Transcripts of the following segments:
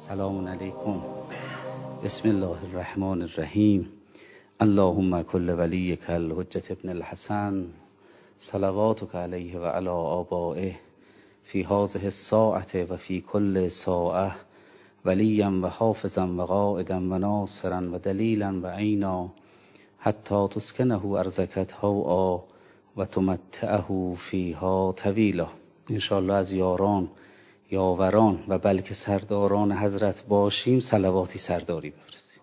سلام علیکم. بسم الله الرحمن الرحیم. اللهم کل ولیک الحجة ابن الحسن صلواتک علیه و علی آبائه فی هذه الساعة و فی کل ساعة ولیا و حافظا و قائدا و ناصرا و دلیلا و عینا حتی تسکنه ارضک طوعا و تمتعه فیها طویلا. انشاءالله از یاران، یاوران و بلکه سرداران حضرت باشیم صلواتی سرداری بفرستیم.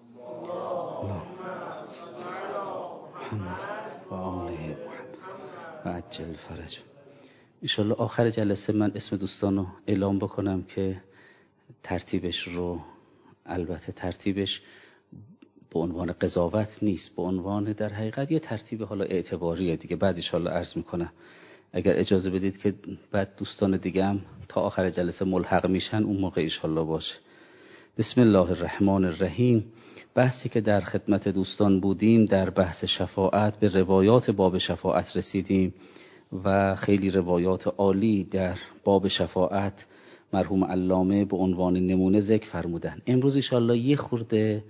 محمد و آله محمد و عجل فرج. انشاءالله آخر جلسه من اسم دوستان رو اعلام بکنم که ترتیبش رو، البته ترتیبش به عنوان قضاوت نیست، به عنوان در حقیقت یه ترتیب حالا اعتباریه دیگه. بعد انشاءالله عرض میکنم اگر اجازه بدید که بعد دوستان دیگه هم تا آخر جلسه ملحق میشن اون موقع انشاءالله باشه. بسم الله الرحمن الرحیم. بحثی که در خدمت دوستان بودیم در بحث شفاعت به روایات باب شفاعت رسیدیم و خیلی روایات عالی در باب شفاعت مرحوم علامه به عنوان نمونه ذکر فرمودن. امروز انشاءالله یه خورده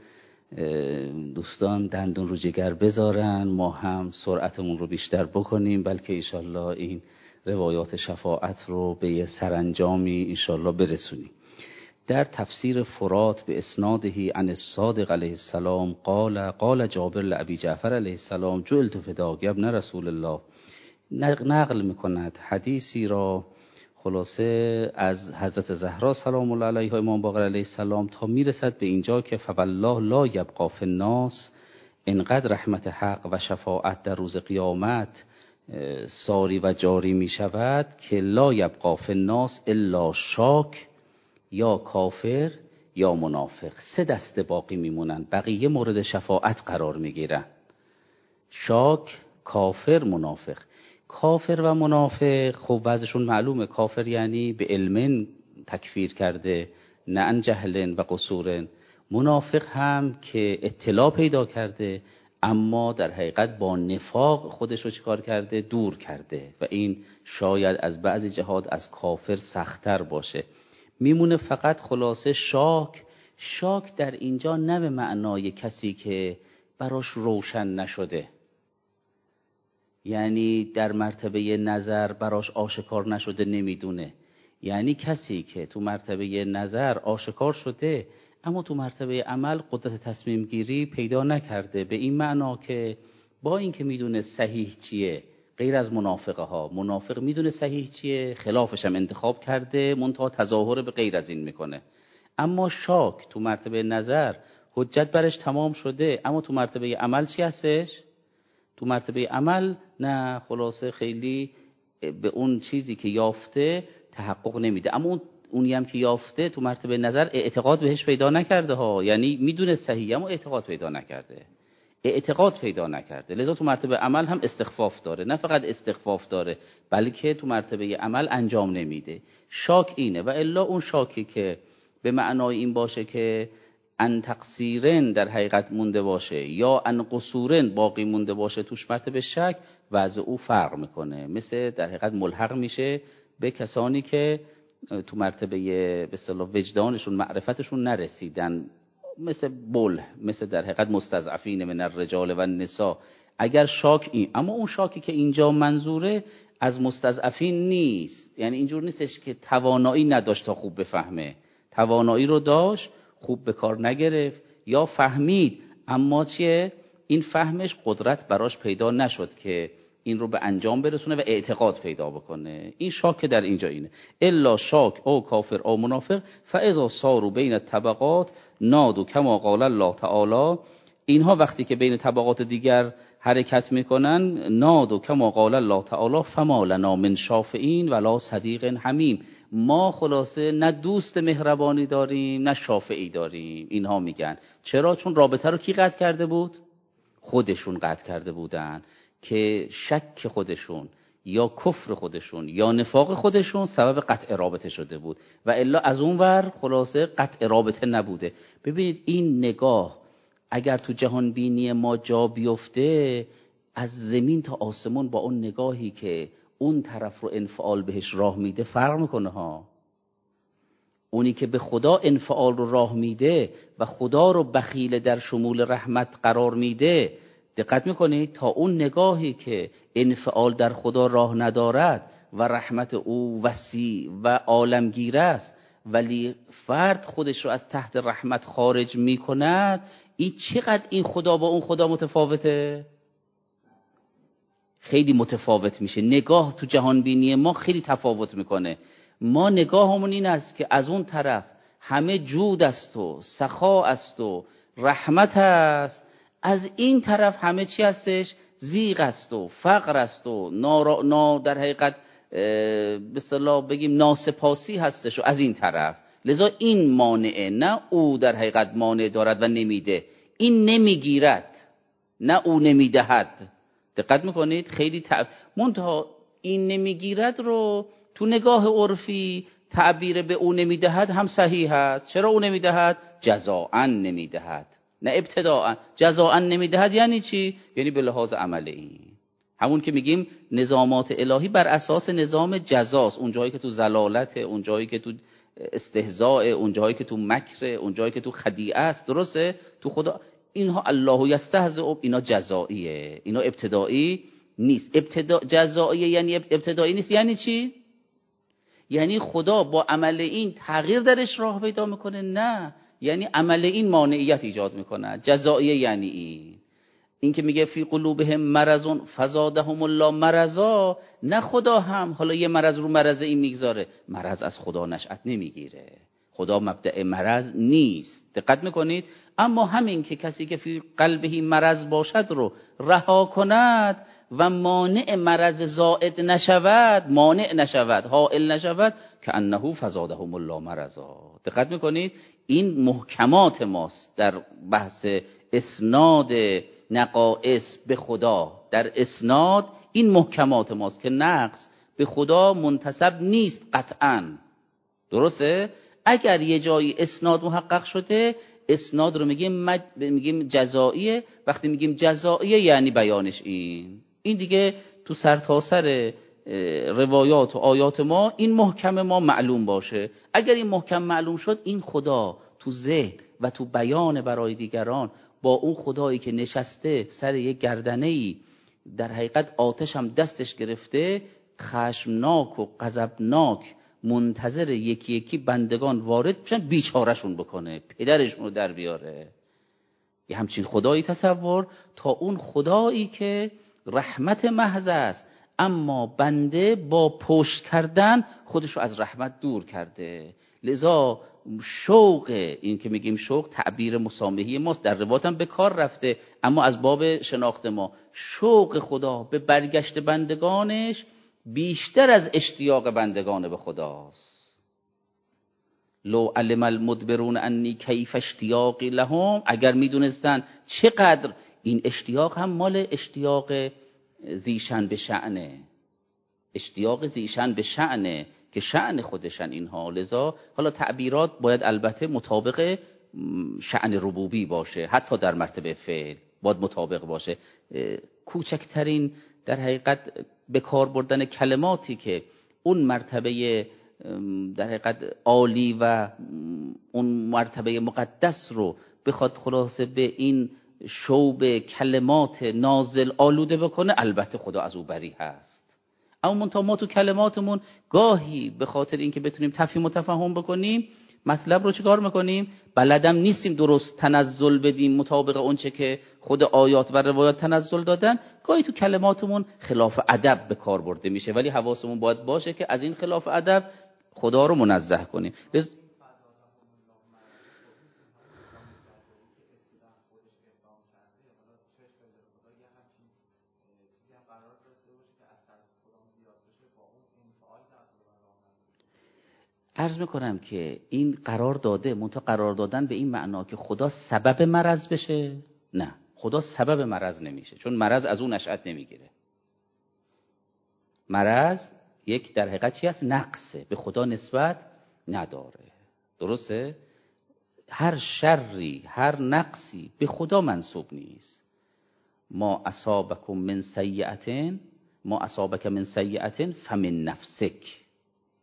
دوستان دندون رو جگر بذارن، ما هم سرعتمون رو بیشتر بکنیم، بلکه انشاءالله این روایات شفاعت رو به یه سرانجامی انشاءالله برسونیم. در تفسیر فرات به اسناده عن الصادق علیه السلام قال جابر لابی جعفر علیه السلام جعلت فداک ابن رسول الله، نقل میکند حدیثی را خلاصه از حضرت زهرا سلام الله علیها امام باقر علیه السلام تا میرسد به اینجا که فوالله لا یبقى فی الناس، اینقدر رحمت حق و شفاعت در روز قیامت ساری و جاری می شود که لا یبقى فی الناس الا شاک یا کافر یا منافق. سه دسته باقی میمونن، بقیه مورد شفاعت قرار میگیرن: شاک، کافر، منافق. کافر و منافق خب وضعشون معلومه. کافر یعنی به علم تکفیر کرده، نه ان جهل و قصور. منافق هم که اطلاع پیدا کرده اما در حقیقت با نفاق خودش رو چیکار کرده؟ دور کرده و این شاید از بعضی جهات از کافر سخت‌تر باشه. میمونه فقط خلاصه شاک. شاک در اینجا نه به معنای کسی که براش روشن نشده، یعنی در مرتبه نظر براش آشکار نشده نمیدونه، یعنی کسی که تو مرتبه نظر آشکار شده اما تو مرتبه عمل قدرت تصمیم گیری پیدا نکرده. به این معنا که با اینکه میدونه صحیح چیه، غیر از منافقه ها، منافق میدونه صحیح چیه، خلافش هم انتخاب کرده، منتها تظاهر به غیر از این میکنه. اما شاک تو مرتبه نظر حجت برش تمام شده اما تو مرتبه عمل چی هستش؟ تو مرتبه عمل نه، خلاصه خیلی به اون چیزی که یافته تحقق نمیده. اما اونی هم که یافته تو مرتبه نظر اعتقاد بهش پیدا نکرده ها، یعنی میدونه صحیح اما اعتقاد پیدا نکرده. لذا تو مرتبه عمل هم استخفاف داره، نه فقط استخفاف داره بلکه تو مرتبه عمل انجام نمیده. شاک اینه. و الا اون شاکی که به معنای این باشه که ان تقصیرن در حقیقت مونده باشه یا ان قصورن باقی مونده باشه، توش مرتبه شک وضع او فرق میکنه. مثل در حقیقت ملحق میشه به کسانی که تو مرتبه به اصطلاح وجدانشون معرفتشون نرسیدن، مثل در حقیقت مستضعفین من الرجال و النساء. اگر شاک این، اما اون شاکی که اینجا منظوره از مستضعفین نیست، یعنی اینجور نیستش که توانایی نداشت تا خوب بفهمه، توانایی رو داشت خوب به کار نگرفت، یا فهمید اما چیه؟ این فهمش قدرت براش پیدا نشد که این رو به انجام برسونه و اعتقاد پیدا بکنه. این شاک در اینجا اینه: الا شاک او کافر او منافق فاذا صاروا بین الطبقات نادوا کما قال الله تعالی. اینها وقتی که بین طبقات دیگر حرکت میکنن، نادوا کما قال الله تعالی فما لنا من شافعین ولا صدیق حمیم. ما خلاصه نه دوست مهربانی داریم نه شافعی داریم. اینها میگن چرا؟ چون رابطه رو کی قطع کرده بود؟ خودشون قطع کرده بودن که شک خودشون یا کفر خودشون یا نفاق خودشون سبب قطع رابطه شده بود و الا از اون ور خلاصه قطع رابطه نبوده. ببینید این نگاه اگر تو جهان بینی ما جا بیفته، از زمین تا آسمون با اون نگاهی که اون طرف رو انفعال بهش راه میده فرق میکنه ها. اونی که به خدا انفعال رو راه میده و خدا رو بخیل در شمول رحمت قرار میده، دقت میکنید تا اون نگاهی که انفعال در خدا راه ندارد و رحمت او وسیع و عالمگیر است، ولی فرد خودش رو از تحت رحمت خارج میکند، این چقدر این خدا با اون خدا متفاوته؟ خیلی متفاوت میشه. نگاه تو جهان بینی ما خیلی تفاوت میکنه. ما نگاهمون این است که از اون طرف همه جود است و سخا است و رحمت است، از این طرف همه چی هستش؟ ضیق است و فقر است و در حقیقت به اصطلاح بگیم ناسپاسی هستش و از این طرف. لذا این مانعه، نه او در حقیقت مانع دارد و نمیده، این نمیگیرد نه او نمیدهد. دقت میکنید؟ خیلی منتها این نمیگیرد رو تو نگاه عرفی تعبیر به او نمیدهد هم صحیح است. چرا او نمیدهد؟ جزاءً نمیدهد نه ابتداءً. جزاءً نمیدهد یعنی چی؟ یعنی به لحاظ عملی، همون که میگیم نظامات الهی بر اساس نظام جزاست. اون جایی که تو ضلالت، اون جایی که تو استهزاء، اون جایی که تو مکر، اون جایی که تو خدیعه است، درسته؟ تو خدا اینها الله یستهزئ، اینا جزائیه، اینا ابتدایی نیست. جزائیه یعنی ابتدایی نیست. یعنی چی؟ یعنی خدا با عمل این تغییر درش راه پیدا میکنه؟ نه، یعنی عمل این مانعیت ایجاد میکنه. جزائیه یعنی این که میگه فی قلوبهم مرض فزادهم الله مرضا، نه خدا هم حالا یه مرض رو مرض این میگذاره. مرض از خدا نشأت نمیگیره، خدا مبدأ مرض نیست. دقت میکنید؟ اما همین که کسی که فی قلبه مرض باشد رو رها کند و مانع مرض زائد نشود، مانع نشود، حائل نشود، که انه فزادهم الله مرضا. دقت میکنید؟ این محکمات ماست در بحث اسناد نقائص به خدا. در اسناد این محکمات ماست که نقص به خدا منتسب نیست قطعاً. درسته؟ اگر یه جایی اسناد محقق شده، اسناد رو میگیم جزائیه. وقتی میگیم جزائیه یعنی بیانش این دیگه تو سرتاسر روایات و آیات ما این محکم ما معلوم باشه. اگر این محکم معلوم شد، این خدا تو ذهن و تو بیان برای دیگران با اون خدایی که نشسته سر یک گردنه‌ای، در حقیقت آتش هم دستش گرفته، خشمناک و غضبناک منتظر یکی یکی بندگان وارد بشن بیچارهشون بکنه، پدرشون رو در بیاره. یه همچین خدایی تصور، تا اون خدایی که رحمت محض است، اما بنده با پشت کردن خودش رو از رحمت دور کرده. لذا شوق، این که میگیم شوق تعبیر مسامحی ماست، در روایت هم به کار رفته، اما از باب شناخت ما، شوق خدا به برگشت بندگانش بیشتر از اشتیاق بندگان به خداست. لو علم المدبرون انی کیف اشتیاقی لهم، اگر میدونستن چقدر این اشتیاق هم مال اشتیاق زیشن به شأنه، اشتیاق زیشن به شأنه که شأن خودشن اینها. لذا حالا تعبیرات باید البته مطابق شأن ربوبی باشه، حتی در مرتبه فعل باید مطابق باشه. کوچکترین در حقیقت به کار بردن کلماتی که اون مرتبه در حقیقت عالی و اون مرتبه مقدس رو بخواد خلاصه به این شوب کلمات نازل آلوده بکنه، البته خدا از او بری هست. اما منتها ما تو کلماتمون گاهی به خاطر اینکه بتونیم تفهیم و تفهم بکنیم مطلب رو چیکار میکنیم؟ بلدم نیستیم درست تنزل بدیم مطابق اونچه که خود آیات و روایات تنزل دادن، گاهی تو کلماتمون خلاف ادب به کار برده میشه، ولی حواسمون باید باشه که از این خلاف ادب خدا رو منزه کنیم. عرض میکنم که این قرار داده، منتها قرار دادن به این معنا که خدا سبب مرض بشه، نه، خدا سبب مرض نمیشه، چون مرض از اون نشأت نمیگیره. مرض یک در حقیقت چی هست؟ نقصه، به خدا نسبت نداره. درسته؟ هر شری، هر نقصی به خدا منسوب نیست. ما اصابک من سیئة فمن نفسک.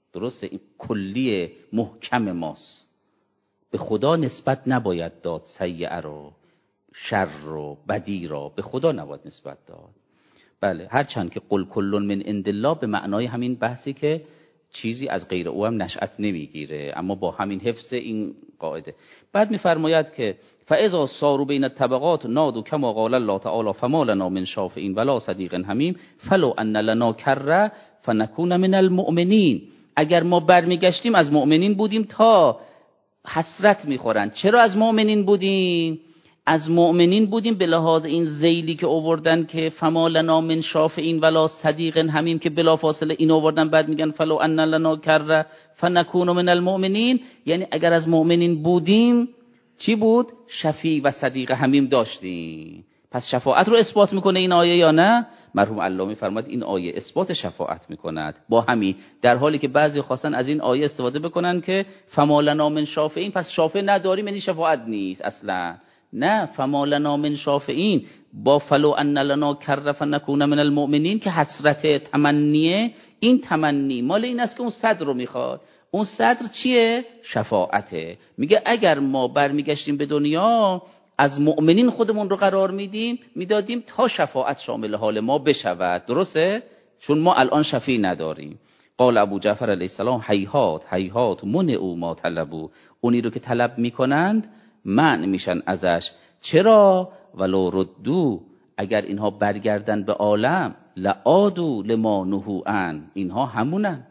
درسته؟ این کلی محکم ماست. به خدا نسبت نباید داد سیئه رو، شر رو، بدی رو به خدا نباید نسبت داد. بله، هرچند که قل کل من عند الله به معنای همین بحثی که چیزی از غیر او هم نشأت نمیگیره، اما با همین حفظ این قاعده. بعد میفرماید که فاذا صاروا بین الطبقات نادوا کما قال الله تعالی فما لنا من شافعین ولا صدیق حمیم فلو ان لنا کره فنکون من المؤمنین. اگر ما برمیگشتیم از مؤمنین بودیم تا حسرت میخورن. چرا از مؤمنین بودیم؟ از مؤمنین بودیم به لحاظ این ذیلی که آوردن که فما لنا من شافعین ولا صدیق حمیم، که بلافاصله این آوردن بعد میگن فلو ان لنا کره فنکون من المؤمنین. یعنی اگر از مؤمنین بودیم چی بود؟ شفیع و صدیق حمیم داشتیم. پس شفاعت رو اثبات میکنه این آیه یا نه؟ مرحوم علامه فرمود این آیه اثبات شفاعت میکند. با همین در حالی که بعضی خواستن از این آیه استفاده بکنن که فما لنا من شافعین، پس شافع نداریم یعنی شفاعت نیست اصلا. نه، فما لنا من شافعین با فلو ان لنا کره فنکون من المؤمنین که حسرت تمنیه. این تمنی مال این است که اون صدر رو میخواد. اون صدر چیه؟ شفاعته. میگه اگر ما برمیگشتیم به دنیا از مؤمنین خودمون رو قرار میدادیم تا شفاعت شامل حال ما بشود. درسته؟ چون ما الان شفیع نداریم. قال ابو جعفر علیه السلام هیهات هیهات منعوا ما طلبوا. اونی رو که طلب میکنند منع میشن ازش. چرا؟ ولو ردو، اگر اینها برگردن به عالم لعادوا لما نهوا عنه. اینها همونن.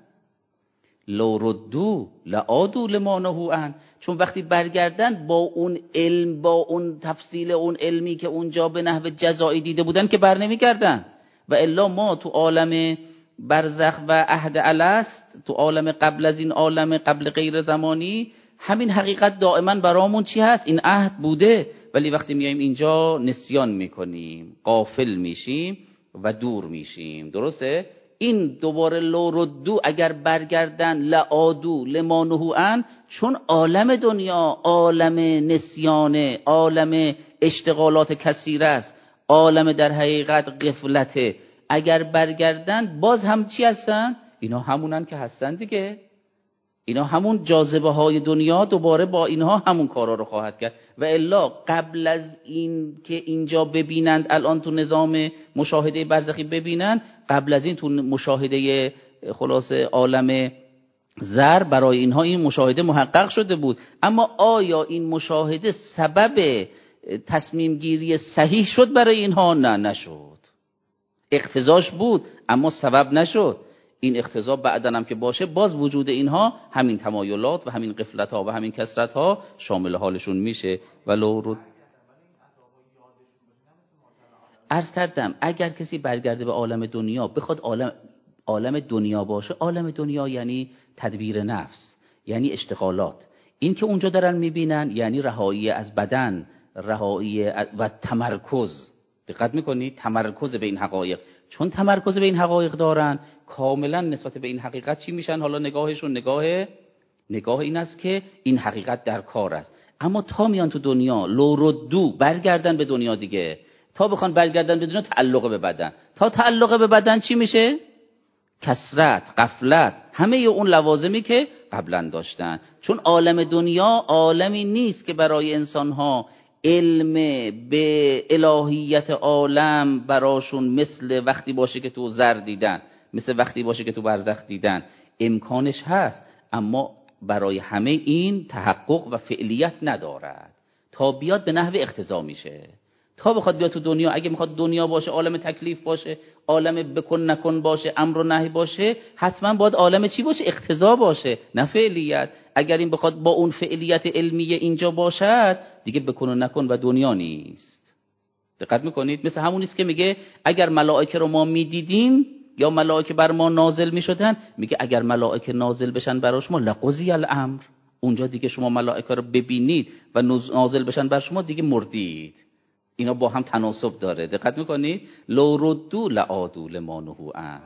لو ردو لعادوا لما نهوا عنه. چون وقتی برگردن با اون علم، با اون تفصیل اون علمی که اونجا به نحو جزایی دیده بودن که بر نمیگردن. و الا ما تو عالم برزخ و عهد الست، تو عالم قبل از این عالم قبل غیر زمانی، همین حقیقت دائما برامون چی هست؟ این عهد بوده. ولی وقتی میایم اینجا نسیان میکنیم، غافل میشیم و دور میشیم. درسته؟ این دوباره لو ردو، اگر برگردن لعادو لما نهوا عنه، چون عالم دنیا عالم نسیانه، عالم اشتغالات کثیر است، عالم در حقیقت غفلته. اگر برگردن باز هم چی هستن؟ اینا همونن که هستن دیگه. اینا همون جاذبه های دنیا دوباره با اینها همون کارا رو خواهد کرد. و الا قبل از این که اینجا ببینند، الان تو نظام مشاهده برزخی ببینند، قبل از این تو مشاهده خلاص عالم زر برای اینها این مشاهده محقق شده بود. اما آیا این مشاهده سبب تصمیم گیری صحیح شد برای اینها؟ نه، نشد. اقتضاش بود اما سبب نشد. این اقتضا بعدن هم که باشه، باز وجود اینها همین تمایلات و همین غفلت ها و همین کثرت ها شامل حالشون میشه. ولو رد عرض کردم اگر کسی برگرده به عالم دنیا، بخواد عالم دنیا باشه، عالم دنیا یعنی تدبیر نفس، یعنی اشتغالات. این که اونجا دارن میبینن یعنی رهایی از بدن، رهایی و تمرکز. دقت میکنی؟ تمرکز به این حقایق. چون تمرکز به این حقایق دارن، کاملا نسبت به این حقیقت چی میشن؟ حالا نگاهشون نگاه این است که این حقیقت در کار است. اما تا میان تو دنیا لو ردو، برگردن به دنیا دیگه، تا بخوان برگردن به دنیا تعلق به بدن، تا تعلق به بدن چی میشه؟ کثرت، غفلت، همه اون لوازمی که قبلا داشتن. چون عالم دنیا عالمی نیست که برای انسانها علم به الهیت عالم براشون مثل وقتی باشه که تو زر دیدن، مثل وقتی باشه که تو برزخ دیدن. امکانش هست اما برای همه این تحقق و فعلیت ندارد. تا بیاد به نحو اقتضا میشه. تا بخواد بیاد تو دنیا، اگه میخواد دنیا باشه، عالم تکلیف باشه، عالم بکن نکن باشه، امر و نهی باشه، حتما باید عالم چی باشه؟ اقتضا باشه، نه فعلیت. اگر این بخواد با اون فعلیت علمیه اینجا باشد، دیگه بکن و نکن و دنیا نیست. دقت میکنید؟ مثل همون نیست که میگه اگر ملائکه رو ما میدیدیم یا ملائکه بر ما نازل میشدن، میگه اگر ملائکه نازل بشن برای شما لقضی الامر، اونجا دیگه شما ملائکه رو ببینید و نازل بشن بر شما، دیگه مردید. اینا با هم تناسب داره. دقت میکنید؟ لو ردو لعادوا لما نهوا عنه.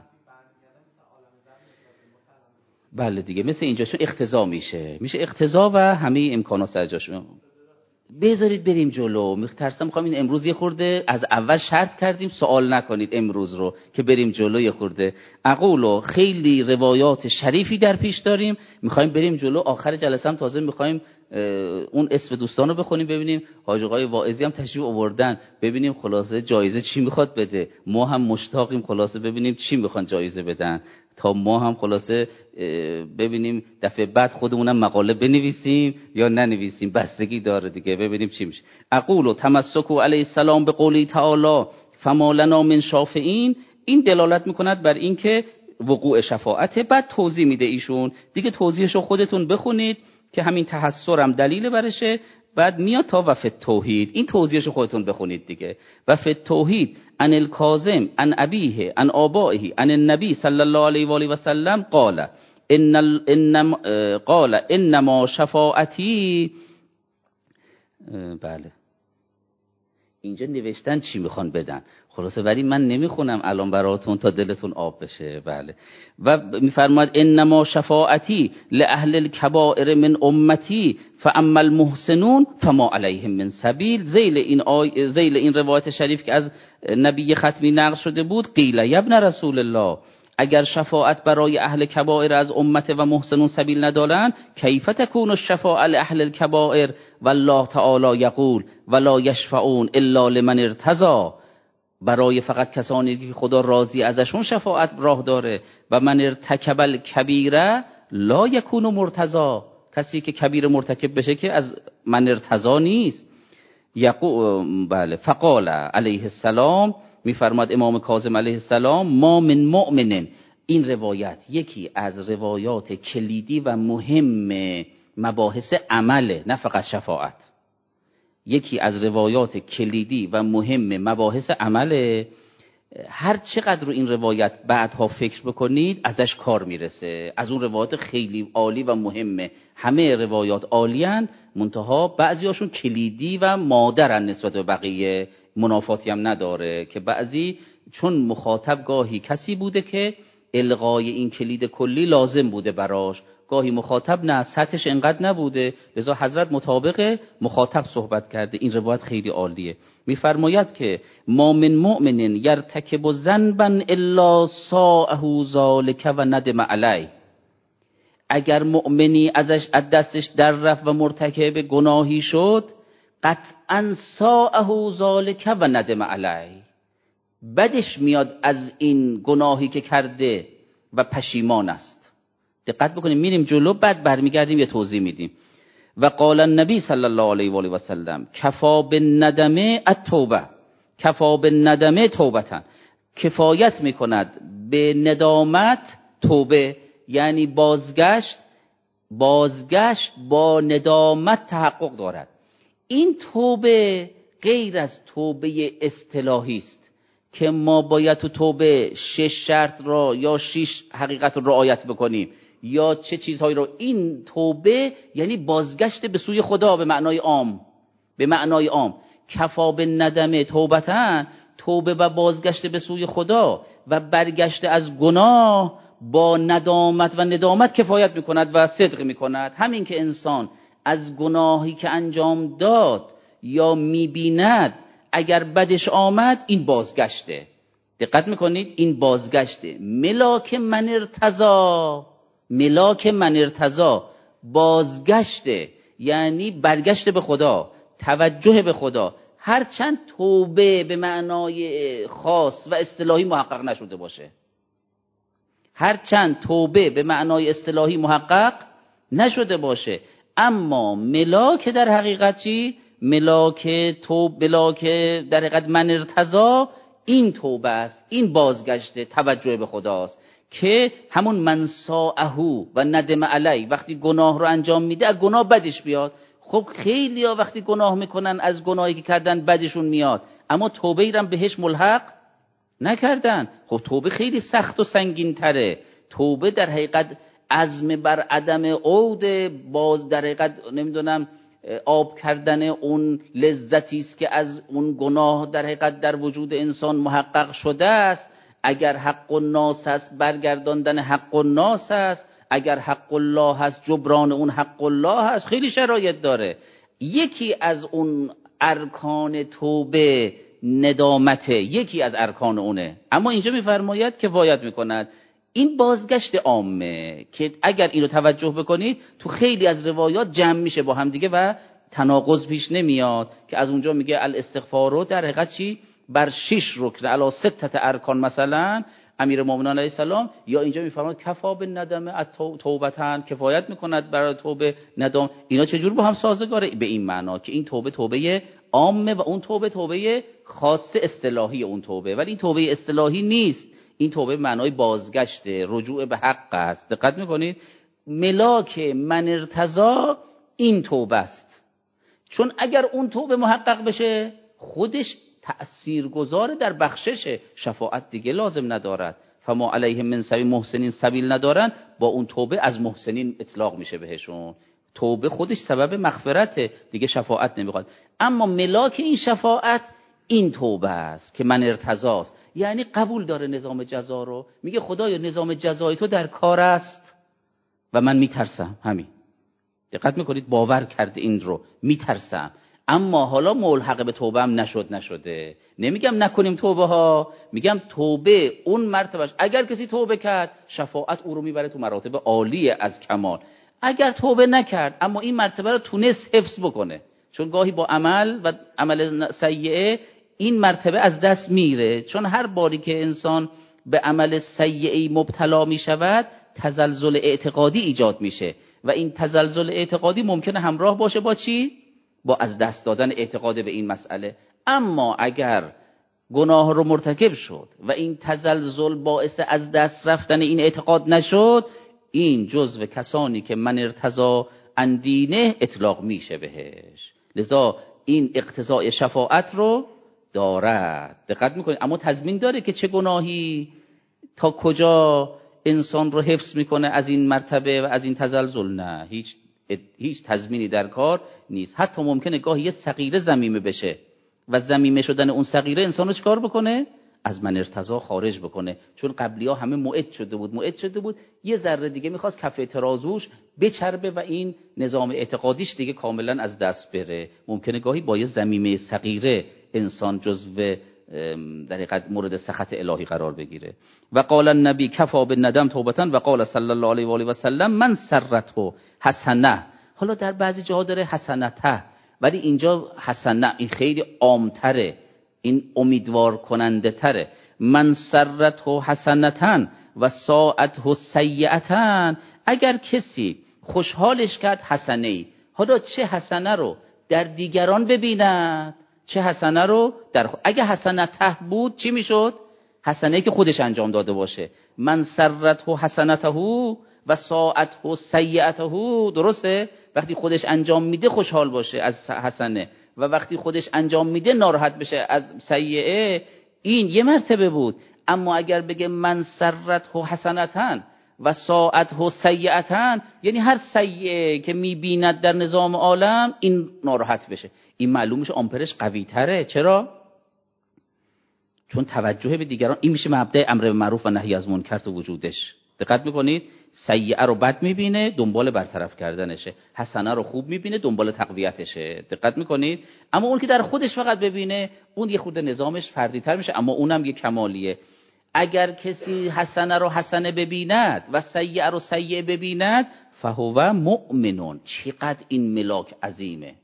بله دیگه، مثل اینجا چون اقتضا میشه اقتضا و همه امکانات سر جاش. بذارید بریم جلو. میترسم میخوام این امروز یه خورده از اول شرط کردیم سوال نکنید امروز رو که بریم جلو یه خورده. اقولو خیلی روایات شریفی در پیش داریم، میخوایم بریم جلو. آخر جلسه هم تازه میخوایم اون اسم دوستان رو بخونیم، ببینیم حاج آقای واعظی هم تشریف آوردن، ببینیم خلاصه جایزه چی میخواد بده. ما هم مشتاقیم خلاصه ببینیم چی میخوان جایزه بدن، تا ما هم خلاصه ببینیم دفعه بعد خودمونم مقاله بنویسیم یا ننویسیم، بستگی داره دیگه، ببینیم چی میشه. اقول تمسک علیه السلام به قولی تعالی فما لنا من شافعین، این دلالت میکند بر این که وقوع شفاعت. بعد توضیح میده ایشون دیگه، توضیحشو خودتون بخونید که همین تحسرم دلیل برشه. بعد میاد تا وفی توحید، این توضیحشو خودتون بخونید دیگه. وفی توحید ان الکاظم ان ابیه ان آبائه ان النبی صلی الله علیه و آله و سلم قال انما شفاعتی. بله اینجا نوشتن چی میخوان بدن خلاصه، ولی من نمیخونم الان براتون تا دلتون آب بشه. بله و میفرماید انما شفاعتی لاهل الکبائر من امتی فاما المحسنون فما علیهم من سبیل. ذیل این روایت شریف که از نبی ختمی نقل شده بود، قیل یا ابن رسول الله، اگر شفاعت برای اهل کبائر از امت و محسنون سبیل ندارن، کیف تکون الشفاعه لاهل الکبائر والله تعالی یقول ولا یشفعون الا لمن ارتضی. برای فقط کسانی که خدا راضی ازشون شفاعت راه داره. و من ارتکب الکبیره لا یکون مرتضی، کسی که کبیر مرتکب بشه که از من ارتضی نیست. بله فقال علیه السلام، میفرماد امام کاظم علیه السلام، ما من مؤمنین. این روایت یکی از روایات کلیدی و مهم مباحث عمله، نه فقط شفاعت. یکی از روایات کلیدی و مهم مباحث عمله. هر چقدر رو این روایت بعدها فکر بکنید ازش کار میرسه. از اون روایات خیلی عالی و مهمه. همه روایات عالیان، منتها بعضیاشون کلیدی و مادرن نسبت به بقیه، منافاتی هم نداره که بعضی چون مخاطب گاهی کسی بوده که الغای این کلید کلی لازم بوده براش، گاهی مخاطب نه سطحش انقدر نبوده، لذا حضرت مطابق مخاطب صحبت کرده. این روایت خیلی عالیه. میفرماید که ما من مؤمنین یرتکب ذنبا الا ساءه ذلک و ندم علیه. اگر مؤمنی ازش از دستش در رفت و مرتکب گناهی شد، قطعا ساءه ذلک و ندم علیه، بدش میاد از این گناهی که کرده و پشیمان است. دقت بکنیم، میریم جلو بعد برمیگردیم یه توضیح میدیم. و قال النبی صلی الله علیه و آله و سلم کفا بالندم التوبه، کفا بالندم توبتن، کفایت میکند به ندامت توبه، یعنی بازگشت با ندامت تحقق دارد. این توبه غیر از توبه اصطلاحی است که ما باید تو توبه 6 شرط را یا 6 حقیقت را رعایت بکنیم یا چه چیزهایی رو. این توبه یعنی بازگشت به سوی خدا به معنای عام، به معنای عام. کفا بالندم توبتن، توبه و بازگشت به سوی خدا و برگشت از گناه با ندامت و ندامت کفایت میکند و صدق میکند. همین که انسان از گناهی که انجام داد یا میبیند اگر بدش آمد، این بازگشته. دقت میکنید، این بازگشته. ملاک من ارتضا، ملاک من ارتضا، بازگشته یعنی برگشت به خدا، توجه به خدا. هرچند توبه به معنای خاص و اصطلاحی محقق نشده باشه، هرچند توبه به معنای اصطلاحی محقق نشده باشه، اما ملاک در حقیقت چی؟ ملاک در حقیقت من ارتضا این توبه است، این بازگشت توجه به خداست که همون من ساءهو و ندم علی. وقتی گناه رو انجام میده از گناه بدش بیاد. خب خیلی ها وقتی گناه میکنن از گناهی که کردن بدشون میاد، اما توبه ایرم بهش ملحق نکردن. خب توبه خیلی سخت و سنگین تره. توبه در حقیقت عزم بر عدم عود، باز در حقیقت نمیدونم آب کردن اون لذتی است که از اون گناه در حقیقت در وجود انسان محقق شده است. اگر حق الناس است برگرداندن حق الناس است، اگر حق الله هست جبران اون حق الله هست. خیلی شرایط داره. یکی از اون ارکان توبه ندامته، یکی از ارکان اونه، اما اینجا میفرماید کفایت میکند. این بازگشت عامه که اگر اینو توجه بکنید تو خیلی از روایات جمع میشه با هم دیگه و تناقض پیش نمیاد، که از اونجا میگه الاستغفار رو در حقیقت چی؟ بر 6 رکن علی 6 ارکان مثلا امیرالمومنین علیه السلام، یا اینجا میفرماید کفا بالندم توبتن، کفایت میکند برای توبه ندام. اینا چجور با هم سازگاره؟ به این معنا که این توبه توبه عامه و اون توبه توبه خاص اصطلاحی اون توبه، ولی این توبه اصطلاحی نیست، این توبه معنای بازگشت رجوع به حق است. دقت میکنید؟ ملاک من ارتضا این توبه است، چون اگر اون توبه محقق بشه خودش تأثیرگذار در بخشش شفاعت دیگه لازم ندارد. فما علیهم من سبیل، محسنین سبیل ندارن، با اون توبه از محسنین اطلاق میشه بهشون. توبه خودش سبب مغفرته دیگه، شفاعت نمیخواد. اما ملاک این شفاعت این توبه است که من ارتضاست، یعنی قبول داره نظام جزا رو، میگه خدایا نظام جزای تو در کار است و من میترسم. همین، دقت میکنید؟ باور کرده این رو، میترسم. اما حالا ملحق به توبه هم نشده. نمیگم نکنیم توبه ها، میگم توبه اون مرتبهش، اگر کسی توبه کرد شفاعت او رو میبره تو مراتب عالی از کمال. اگر توبه نکرد اما این مرتبه رو تونست حفظ بکنه، چون گاهی با عمل و عمل سیئه این مرتبه از دست میره، چون هر باری که انسان به عمل سیئه مبتلا میشود تزلزل اعتقادی ایجاد میشه و این تزلزل اعتقادی ممکنه همراه باشه با چی؟ با از دست دادن اعتقاد به این مسئله. اما اگر گناه رو مرتکب شد و این تزلزل باعث از دست رفتن این اعتقاد نشد، این جزو کسانی که من ارتضا اندینه اطلاق میشه بهش. لذا این اقتضای شفاعت رو دارد. دقت میکنید؟ اما تضمین داره که چه گناهی تا کجا انسان رو حفظ میکنه از این مرتبه و از این تزلزل؟ نه، هیچ تضمینی در کار نیست. حتی ممکنه گاهی یه صغیره ذمیمه بشه و ذمیمه شدن اون صغیره انسان رو چیکار بکنه؟ از من ارتضا خارج بکنه، چون قبلی‌ها همه موعد شده بود، یه ذره دیگه میخواست کف ترازوش بچربه و این نظام اعتقادیش دیگه کاملا از دست بره. ممکنه گاهی با یه ذمیمه صغیره انسان جزو در حقیقت مورد سخط الهی قرار بگیره. و قال النبی کفا بالندم توبتن و قال صلی الله علیه و آله و سلم من سرته حسنه. حالا در بعضی جاها داره حسنته، ولی اینجا حسنه این خیلی عامتره، این امیدوار کننده تره. من سرته حسنتن و ساعته سیئتن، اگر کسی خوشحالش کرد حسنه‌ای، حالا چه حسنه رو در دیگران ببیند، چه حسنه رو در اگه حسنته بود چی میشد؟ حسنه‌ای که خودش انجام داده باشه. من سرته حسنته و ساعته سیئته، درسته؟ وقتی خودش انجام میده خوشحال باشه از حسنه و وقتی خودش انجام میده ناراحت بشه از سیئه، این یه مرتبه بود. اما اگر بگه من سرته حسنتن و ساعته سیئتن، یعنی هر سیئه که میبیند در نظام عالم این ناراحت بشه، این معلوم میشه آمپرش قوی تره. چرا؟ چون توجه به دیگران، این میشه مبدأ امر به معروف و نهی از منکر تو وجودش. دقت میکنید؟ سیئه رو بد میبینه دنبال برطرف کردنشه، حسنه رو خوب میبینه دنبال تقویتشه. دقت میکنید؟ اما اون که در خودش فقط ببینه اون یه خود نظامش فردی تر میشه، اما اونم یه کمالیه. اگر کسی حسنه رو حسنه ببیند و سیئه رو سیئه ببیند فهو مؤمنون. چقدر این ملاک عظیمه.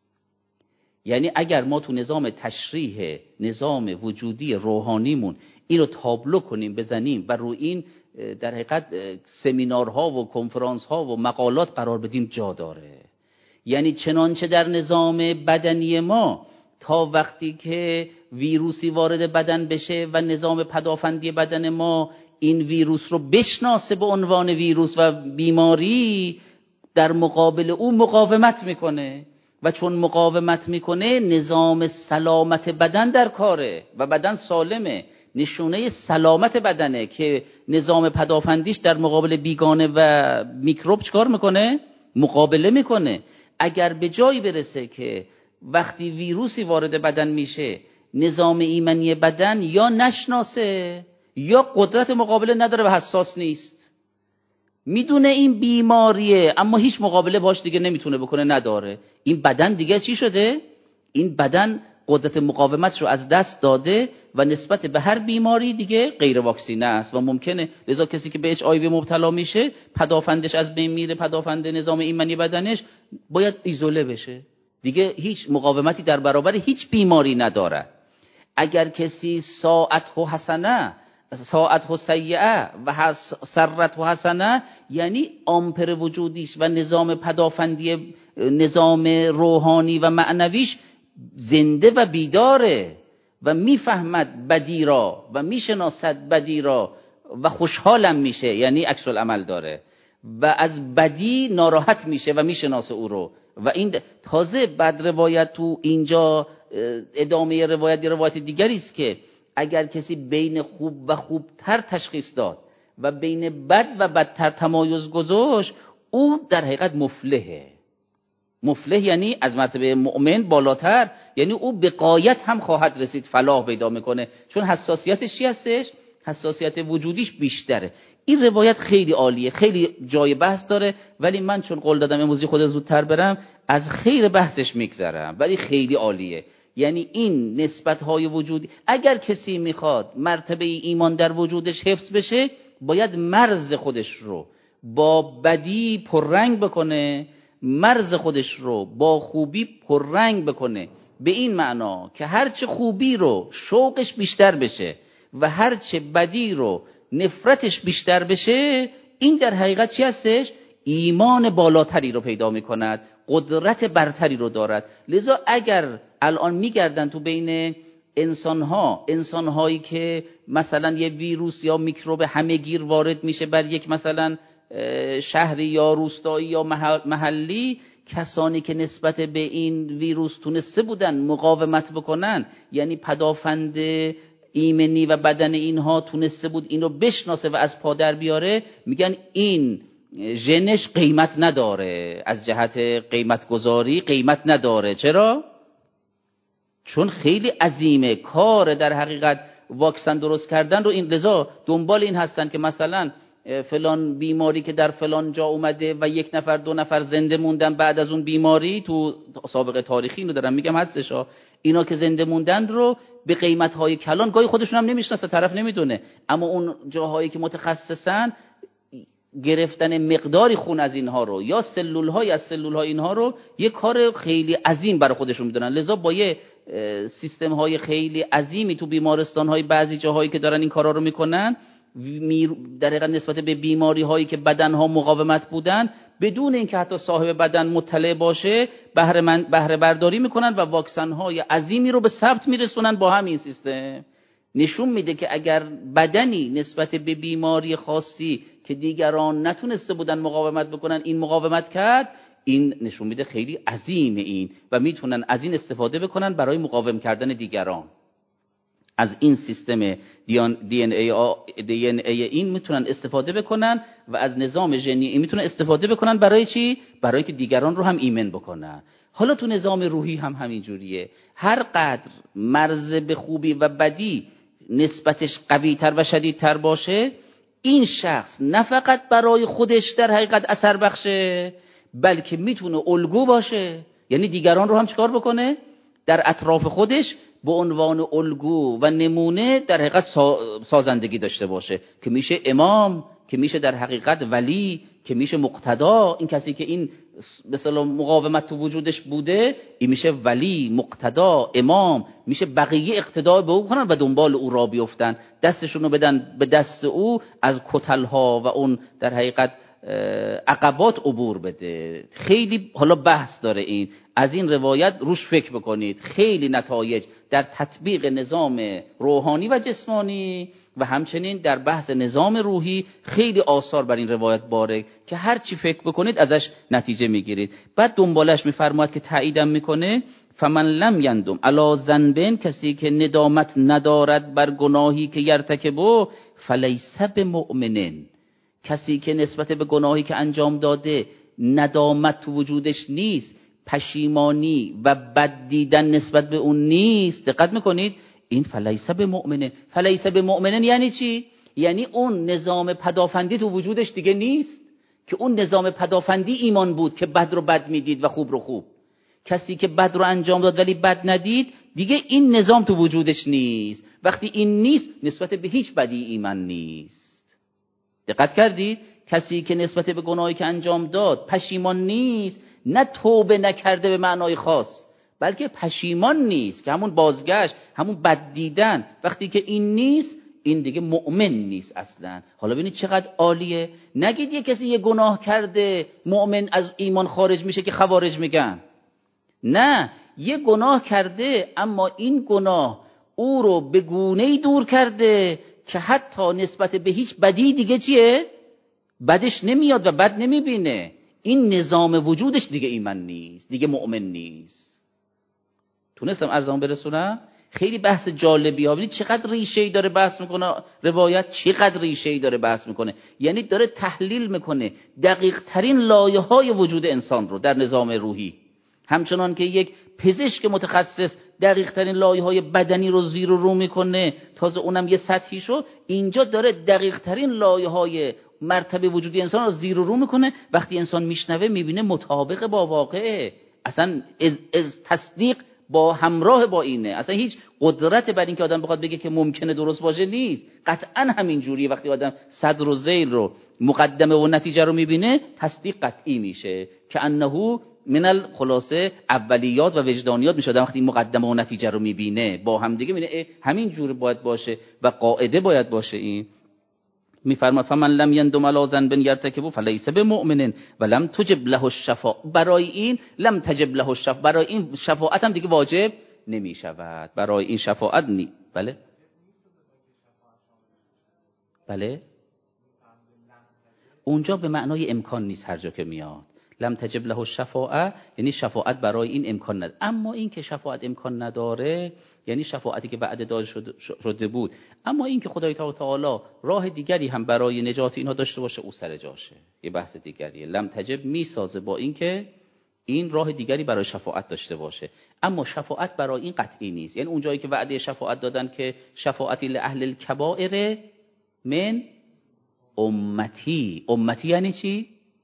یعنی اگر ما تو نظام تشریح نظام وجودی روحانیمون اینو تابلو کنیم بزنیم و رو این در حقیقت سمینارها و کنفرانس‌ها و مقالات قرار بدیم جا داره. یعنی چنانچه در نظام بدنی ما تا وقتی که ویروسی وارد بدن بشه و نظام پدافندی بدن ما این ویروس رو بشناسه به عنوان ویروس و بیماری، در مقابل او مقاومت میکنه و چون مقاومت میکنه نظام سلامت بدن در کاره و بدن سالمه. نشونه سلامت بدنه که نظام پدافندیش در مقابل بیگانه و میکروب چکار میکنه؟ مقابله میکنه. اگر به جایی برسه که وقتی ویروسی وارد بدن میشه نظام ایمنی بدن یا نشناسه یا قدرت مقابله نداره و حساس نیست، میدونه این بیماریه اما هیچ مقابله باش دیگه نمیتونه بکنه، نداره. این بدن دیگه چی شده؟ این بدن قدرت مقاومت رو از دست داده و نسبت به هر بیماری دیگه غیر واکسینه است و ممکنه، لذا کسی که به HIV مبتلا میشه پدافندش از بین میره، پدافند نظام ایمنی بدنش باید ایزوله بشه، دیگه هیچ مقاومتی در برابر هیچ بیماری نداره. اگر کسی ساعته حسنه ساعته سیئه و سرته حسنه، یعنی آمپر وجودیش و نظام پدافندی، نظام روحانی و معنویش زنده و بیداره و میفهمد بدی را و میشناسد بدی را و خوشحالم میشه، یعنی عکس العمل داره و از بدی ناراحت میشه و میشناسه او رو. و این تازه بعد روایت تو اینجا ادامه روایت دیگری است که اگر کسی بین خوب و خوبتر تشخیص داد و بین بد و بدتر تمایز گذاشت، او در حقیقت مفلحه. مفلح یعنی از مرتبه مؤمن بالاتر، یعنی او به غایت هم خواهد رسید، فلاح پیدا میکنه، چون حساسیتش چی هستش؟ حساسیت وجودیش بیشتره. این روایت خیلی عالیه، خیلی جای بحث داره، ولی من چون قول دادم امروزی خود زودتر برم از خیر بحثش میگذرم، ولی خیلی عالیه. یعنی این نسبت‌های وجودی، اگر کسی میخواد مرتبه ایمان در وجودش حفظ بشه، باید مرز خودش رو با بدی پررنگ بکنه، مرز خودش رو با خوبی پررنگ بکنه، به این معنا که هرچه خوبی رو شوقش بیشتر بشه و هرچه بدی رو نفرتش بیشتر بشه. این در حقیقت چی هستش؟ ایمان بالاتری رو پیدا میکند، قدرت برتری رو دارد. لذا اگر الان میگردن تو بین انسانهایی که مثلا یه ویروس یا میکروب همه‌گیر وارد میشه بر یک مثلا شهری یا روستایی یا محلی، کسانی که نسبت به این ویروس تونسته بودن مقاومت بکنن، یعنی پدافند ایمنی و بدن اینها تونسته بود اینو بشناسه و از پا در بیاره، میگن این ژنش قیمت نداره، از جهت قیمت گذاری قیمت نداره. چرا؟ چون خیلی عظیمه کار در حقیقت واکسن درست کردن رو. این لذا دنبال این هستن که مثلا فلان بیماری که در فلان جا اومده و 1 نفر 2 نفر زنده موندن بعد از اون بیماری، تو سابقه تاریخی اینو دارم میگم هستش ها، اینا که زنده موندن رو به قیمت‌های کلان، گاهی خودشون هم نمیشناسه، طرف نمیدونه، اما اون جاهایی که متخصصن گرفتن مقداری خون از اینها رو یا سلول‌های از سلول‌های اینها رو یه کار خیلی عظیم برای خودشون میدونن. لذا با یه سیستم‌های خیلی عظیمی تو بیمارستان‌های بعضی جاهایی که دارن این کارا رو میکنن، در حقیقت نسبت به بیماری‌هایی که بدنها مقاومت بودن، بدون اینکه حتی صاحب بدن مطلع باشه بهره برداری میکنن و واکسن‌های عظیمی رو به ثبت میرسونن با همین سیستم. نشون میده که اگر بدنی نسبت به بیماری خاصی که دیگران نتونسته بودن مقاومت بکنن این مقاومت کرد، این نشون میده خیلی عظیمه این و میتونن از این استفاده بکنن برای مقاوم کردن دیگران. از این سیستم دی ان ای این میتونن استفاده بکنن و از نظام ژنی این میتونن استفاده بکنن برای چی؟ برای که دیگران رو هم ایمن بکنن. حالا تو نظام روحی هم همین جوریه. هر قدر مرز به خوبی و بدی نسبتش قوی‌تر و شدیدتر باشه، این شخص نه فقط برای خودش در حقیقت اثر بخشه، بلکه میتونه الگو باشه. یعنی دیگران رو هم چیکار بکنه؟ در اطراف خودش به عنوان الگو و نمونه در حقیقت سازندگی داشته باشه، که میشه امام، که میشه در حقیقت ولی، که میشه مقتدا. این کسی که این مثلا مقاومت تو وجودش بوده، این میشه ولی، مقتدا، امام، میشه بقیه اقتدا به او کنن و دنبال او را بیفتن، دستشون رو بدن به دست او، از کتلها و اون در حقیقت عقبات عبور بده. خیلی حالا بحث داره این، از این روایت روش فکر بکنید. خیلی نتایج در تطبیق نظام روحانی و جسمانی و همچنین در بحث نظام روحی خیلی آثار بر این روایت باره که هر چی فکر بکنید ازش نتیجه میگیرید. بعد دنبالش میفرماید که تاییدم میکنه، فمن لم یندم علی ذنب، کسی که ندامت ندارد بر گناهی که یرتکبه، فلیس بمؤمن، کسی که نسبت به گناهی که انجام داده ندامت تو وجودش نیست، پشیمانی و بد دیدن نسبت به اون نیست، دقت میکنید، این فلیس بمؤمن. فلیس بمؤمن یعنی چی؟ یعنی اون نظام پدافندی تو وجودش دیگه نیست، که اون نظام پدافندی ایمان بود که بد رو بد میدید و خوب رو خوب. کسی که بد رو انجام داد ولی بد ندید، دیگه این نظام تو وجودش نیست. وقتی این نیست، نسبت به هیچ بدی ایمان نیست. دقت کردید؟ کسی که نسبت به گناهی که انجام داد پشیمان نیست، نه توبه نکرده به معنای خاص، بلکه پشیمان نیست که همون بازگشت، همون بد دیدن، وقتی که این نیست، این دیگه مؤمن نیست اصلا. حالا ببینید چقدر عالیه. نگید یه کسی یه گناه کرده مؤمن از ایمان خارج میشه که خوارج میگن. نه، یه گناه کرده اما این گناه او رو به گونه‌ای دور کرده که حتی نسبت به هیچ بدی دیگه چیه؟ بدش نمیاد و بد نمیبینه. این نظام وجودش دیگه ایمان نیست، دیگه مؤمن نیست. تونستم ارزام برسونم؟ خیلی بحث جالبی ها. ببینید چقدر ریشه‌ای داره بحث میکنه روایت، چقدر ریشه‌ای داره بحث میکنه. یعنی داره تحلیل میکنه دقیق ترین لایه های وجود انسان رو در نظام روحی. همچنان که یک پزشک متخصص دقیق ترین لایه های بدنی رو زیر و رو میکنه، تازه اونم یه سطحی شو، اینجا داره دقیق ترین لایه های مرتبه وجودی انسان رو زیر و رو میکنه. وقتی انسان میشنوه میبینه مطابق با واقعه، اصلا از تصدیق با همراه با اینه. اصلا هیچ قدرت بر این که آدم بخواد بگه که ممکنه درست باشه نیست. قطعا همین جوریه. وقتی آدم صدر و ذیل رو، مقدمه و نتیجه رو میبینه، تصدیق قطعی میشه که انه من الخلاصه اولیات و وجدانیات میشه. آدم وقتی مقدمه و نتیجه رو میبینه با هم دیگه میبینه همین جور باید باشه و قاعده باید باشه. این میفرماد فمن لم یندم علی ذنب یرتکبه فلیس بمؤمن و لم تجب له الشفاعة. برای این لم تجب له الشفاعة، برای این شفاعت هم دیگه واجب نمیشود. برای این شفاعت بله بله، اونجا به معنای امکان نیست. هر جا که میاد لم تجب له الشفاعة یعنی شفاعت برای این امکان نداره. اما این که شفاعت امکان نداره یعنی شفاعتی که بعد داده شده بود. اما این که خدای تعالی راه دیگری هم برای نجات اینها داشته باشه، او سر جاشه، یه بحث دیگریه. لم تجب میسازه با این که این راه دیگری برای شفاعت داشته باشه، اما شفاعت برای این قطعی نیست. یعنی اون جایی که وعده شفاعت دادن که شفاعتی لاهل الکبائر من امتی. امتی یعنی چی؟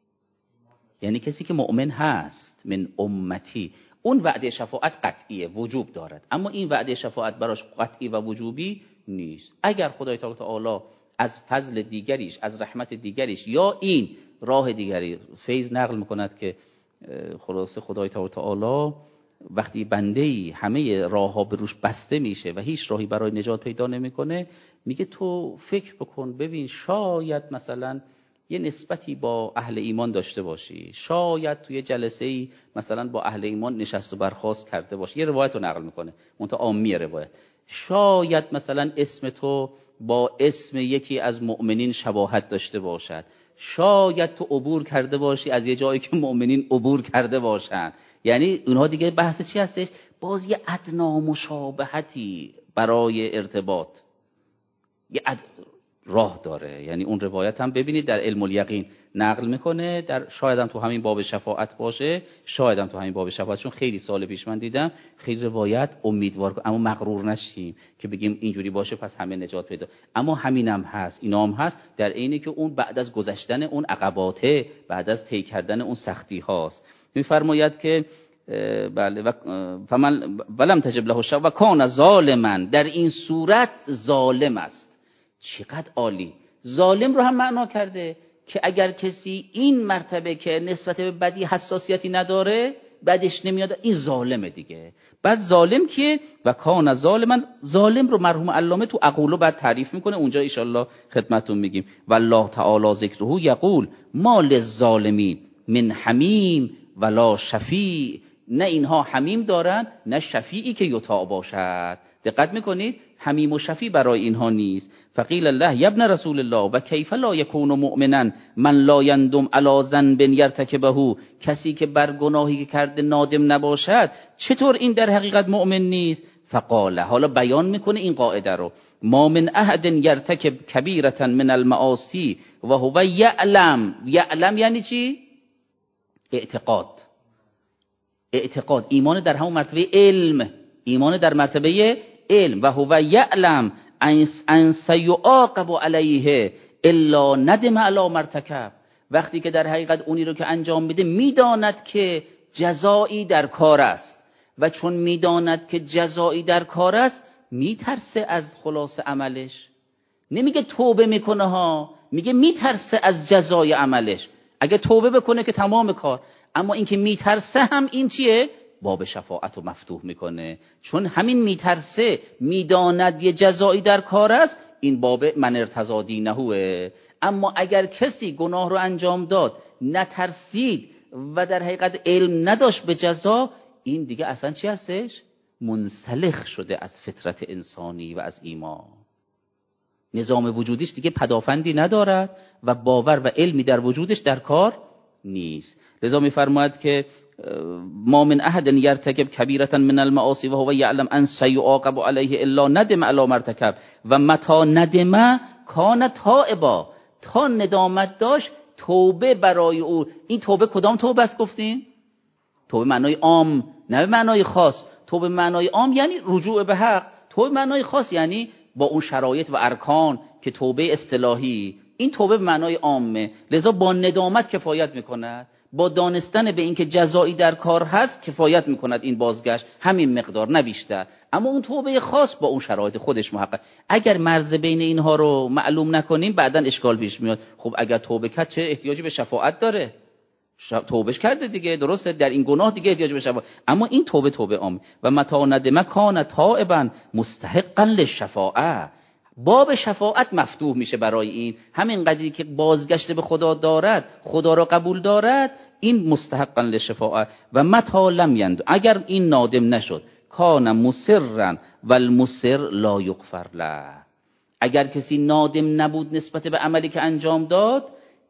یعنی کسی که مؤمن هست. من امتی، اون وعده شفاعت قطعیه، وجوب دارد. اما این وعده شفاعت براش قطعی و وجوبی نیست. اگر خدای تعالی از فضل دیگریش، از رحمت دیگریش، یا این راه دیگری فیض نقل میکند که خلاصه خدای تعالی وقتی بنده‌ای همه راه‌ها به روش بسته میشه و هیچ راهی برای نجات پیدا نمیکنه، میگه تو فکر بکن ببین، شاید مثلا یه نسبتی با اهل ایمان داشته باشی، شاید توی جلسه‌ای مثلا با اهل ایمان نشست و برخاست کرده باشی. یه روایت رو نقل میکنه، منتها عامیه روایت. شاید مثلا اسم تو با اسم یکی از مؤمنین شباهت داشته باشد، شاید تو عبور کرده باشی از یه جایی که مؤمنین عبور کرده باشن. یعنی اونها دیگه بحث چی هستش؟ باز یه ادنا مشابهتی برای ارتباط، یه راه داره. یعنی اون روایت هم ببینید در علم الیقین نقل میکنه، در شاید هم تو همین باب شفاعت باشه، شاید هم تو همین باب شفاعت، چون خیلی سال پیش من دیدم خیلی روایت امیدوار، اما مغرور نشیم که بگیم اینجوری باشه پس همه نجات پیدا. اما همینم هست، اینا هم هست، در عینی که اون بعد از گذشتن اون عقباته، بعد از طی کردن اون سختی هاست. میفرماید که بله فمن ولم تجب له الشفاعة و کان ظالما، در این صورت ظالم است. چقدر عالی. ظالم رو هم معنا کرده که اگر کسی این مرتبه که نسبت به بدی حساسیتی نداره، بدش نمیاد، این ظالمه دیگه. بعد ظالم که و کان ظالما، ظالم رو مرحوم علامه تو عقولو بعد تعریف میکنه، اونجا ان شاءالله خدمتتون میگیم. والله تعالی ذکره یقول ما للظالمین من حمیم ولا شفیع. نه اینها حمیم دارن، نه شفیعی که یطاع باشد. دقت میکنید؟ حمیم و شفیع برای اینها نیست. فقیل الله یا ابن رسول الله و کیف لا یکون مؤمنا من لا یندم علی ذنب یرتکبه. کسی که بر گناهی که کرده نادم نباشد، چطور این در حقیقت مؤمن نیست؟ فقال، حالا بیان میکنه این قاعده رو، ما من احد یرتکب کبیرة من المعاصی و هو یعلم. یعلم یعنی چی؟ اعتقاد. اعتقاد، ایمان در همون مرتبه علم، ایمان در مرتبه علم. و هو یعلم ان سیعاقب علیه الا ندم علی مرتکب. وقتی که در حقیقت اونی رو که انجام میده میداند که جزایی در کار است و چون میداند که جزایی در کار است میترسه از خلاص عملش. نمیگه توبه میکنه ها، میگه میترسه از جزای عملش. اگه توبه بکنه که تمام کار، اما این که میترسه هم این چیه؟ باب شفاعت رو مفتوح میکنه. چون همین میترسه میداند یه جزایی در کار است، این باب من ارتضی دینهوه. اما اگر کسی گناه رو انجام داد نترسید و در حقیقت علم نداشت به جزا، این دیگه اصلا چی هستش؟ منسلخ شده از فطرت انسانی و از ایمان. نظام وجودیش دیگه پدافندی ندارد و باور و علمی در وجودش در کار نیست. لذا میفرماید که ما من احد یرتکب کبیرة من المعاصی و هو یعلم ان سیعاقب علیه الا ندم علی ما ارتکب و متی ندم کان تائبا. تا ندامت داشت توبه برای او. این توبه کدام توبه است گفتین؟ توبه معنای عام، نه معنای خاص. توبه معنای عام یعنی رجوع به حق. توبه معنای خاص یعنی با اون شرایط و ارکان که توبه اصطلاحی. این توبه به معنای عامه، لذا با ندامت کفایت میکند، با دانستن به اینکه جزایی در کار هست کفایت میکند این بازگشت، همین مقدار نه بیشتر. اما اون توبه خاص با اون شرایط خودش محقق. اگر مرز بین اینها رو معلوم نکنیم بعداً اشکال پیش میاد. خب اگر توبه کرد چه احتیاجی به شفاعت داره؟ توبهش کرده دیگه، درسته، در این گناه دیگه احتیاج به شفاعت. اما این توبه عام. و متی ندم کان تائبا مستحقا للشفاعه. باب شفاعت مفتوح میشه برای این. همین قدری که بازگشت به خدا دارد، خدا را قبول دارد، این مستحقا للشفاعه. و متی لم یند، اگر این نادم نشد، کان مصرا والمصر لا یغفر له. اگر کسی نادم نبود نسبت به عملی که انجام داد،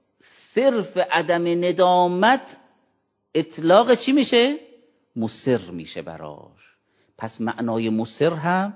صرف عدم ندامت اطلاق چی میشه؟ مصر میشه براش. پس معنای مصر هم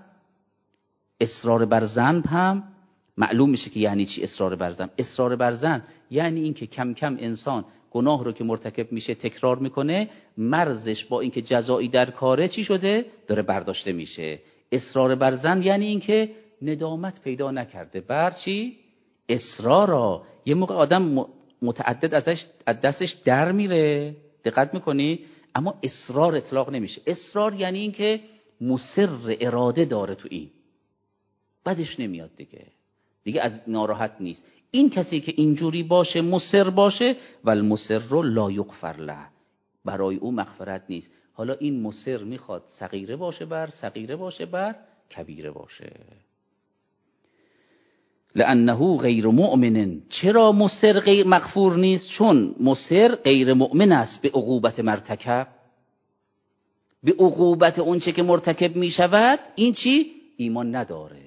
اصرار بر ذنب هم معلوم میشه که یعنی چی اصرار بر ذنب. اصرار بر ذنب یعنی این که کم کم انسان گناه رو که مرتکب میشه تکرار میکنه، مرزش با اینکه جزایی در کاره چی شده داره برداشته میشه. اصرار بر ذنب یعنی این که ندامت پیدا نکرده بر چی؟ اصرارا. یه موقع آدم متعدد ازش از دستش در میره، دقت میکنی، اما اصرار اطلاق نمیشه. اصرار یعنی این که مصر اراده داره تو این، بعدش نمیاد دیگه از ناراحت نیست. این کسی که اینجوری باشه، مصر باشه، والمصر لا یغفر له، برای او مغفرت نیست. حالا این مصر میخواد صغیره باشه بر کبیره باشه. لانه غیر مؤمن. چرا مصر غیر مغفور نیست؟ چون مصر غیر مؤمن است به عقوبت مرتکب، به عقوبت اون چه که مرتکب می شود. این چی؟ ایمان نداره.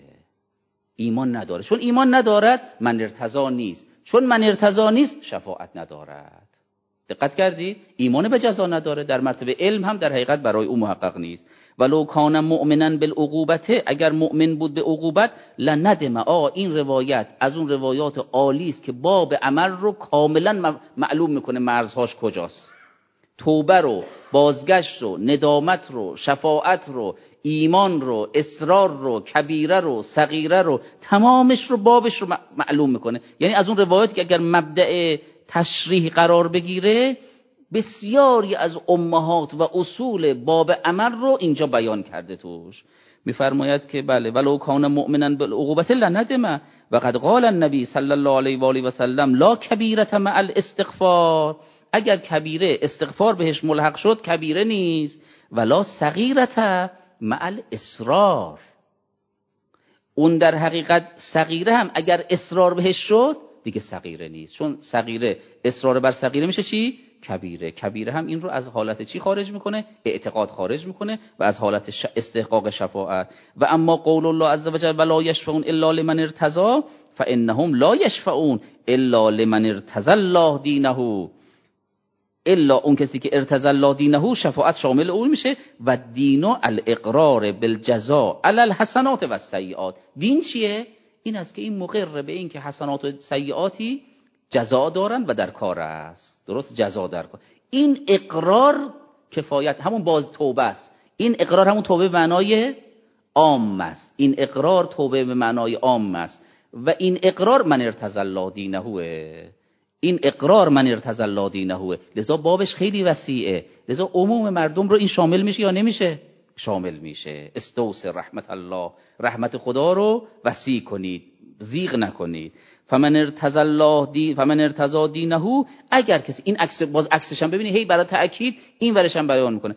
چون ایمان ندارد من ارتضا نیست، چون من ارتضا نیست شفاعت ندارد. دقت کردی؟ ایمان به جزا نداره، در مرتبه علم هم در حقیقت برای او محقق نیست. ولو کان مؤمنا بالعقوبت، اگر مؤمن بود به عقوبت، لندم. این روایت از اون روایات عالی است که باب عمل رو کاملا معلوم میکنه مرزهاش کجاست. توبه رو، بازگشت رو، ندامت رو، شفاعت رو، ایمان رو، اصرار رو، کبیره رو، صغیره رو، تمامش رو بابش رو معلوم میکنه. یعنی از اون روایاتی که اگر مبدأ تشریح قرار بگیره، بسیاری از امهات و اصول باب عمل رو اینجا بیان کرده توش. میفرماید که بله ولو کان مؤمنا بالعقوبة لندم و قد قال النبی صلی الله علیه و آله و سلم لا کبیرة مع الاستغفار. اگر کبیره استغفار بهش ملحق شد کبیره نیست. ولا صغیرة مع الاصرار. اون در حقیقت صغیره هم اگر اصرار بهش شد دیگه صغیره نیست، چون صغیره اصرار بر صغیره میشه چی؟ کبیره. کبیره هم این رو از حالت چی خارج میکنه؟ اعتقاد خارج میکنه و از حالت استحقاق شفاعت. و اما قول الله عز وجل ولا یشفعون الا لمن ارتضى فانهم لا یشفعون الا لمن ارتضى الله دینه. الا اون کسی که ارتضى الله دینه، شفاعت شامل اون میشه. و دینو الاقرار بالجزاء علی الحسنات و السیئات. دین چیه؟ این است که این مقر به این که حسنات و سیئاتی جزا دارن و در کار است. درست، جزا در کار. این اقرار کفایت، همون باز توبه است. این اقرار همون توبه به معنای عام است. این اقرار توبه به معنای عام است و این اقرار من ارتضی الله دینه. این اقرار من ارتضی الله دینه، لذا بابش خیلی وسیعه، لذا عموم مردم رو این شامل میشه یا نمیشه؟ شامل میشه. استوس رحمت الله، رحمت خدا رو وسیع کنید، زیغ نکنید. فمن ارتضی دینه، اگر کسی، این عکس، باز عکسش هم ببینید هی برای تاکید این ورش هم بیان میکنه،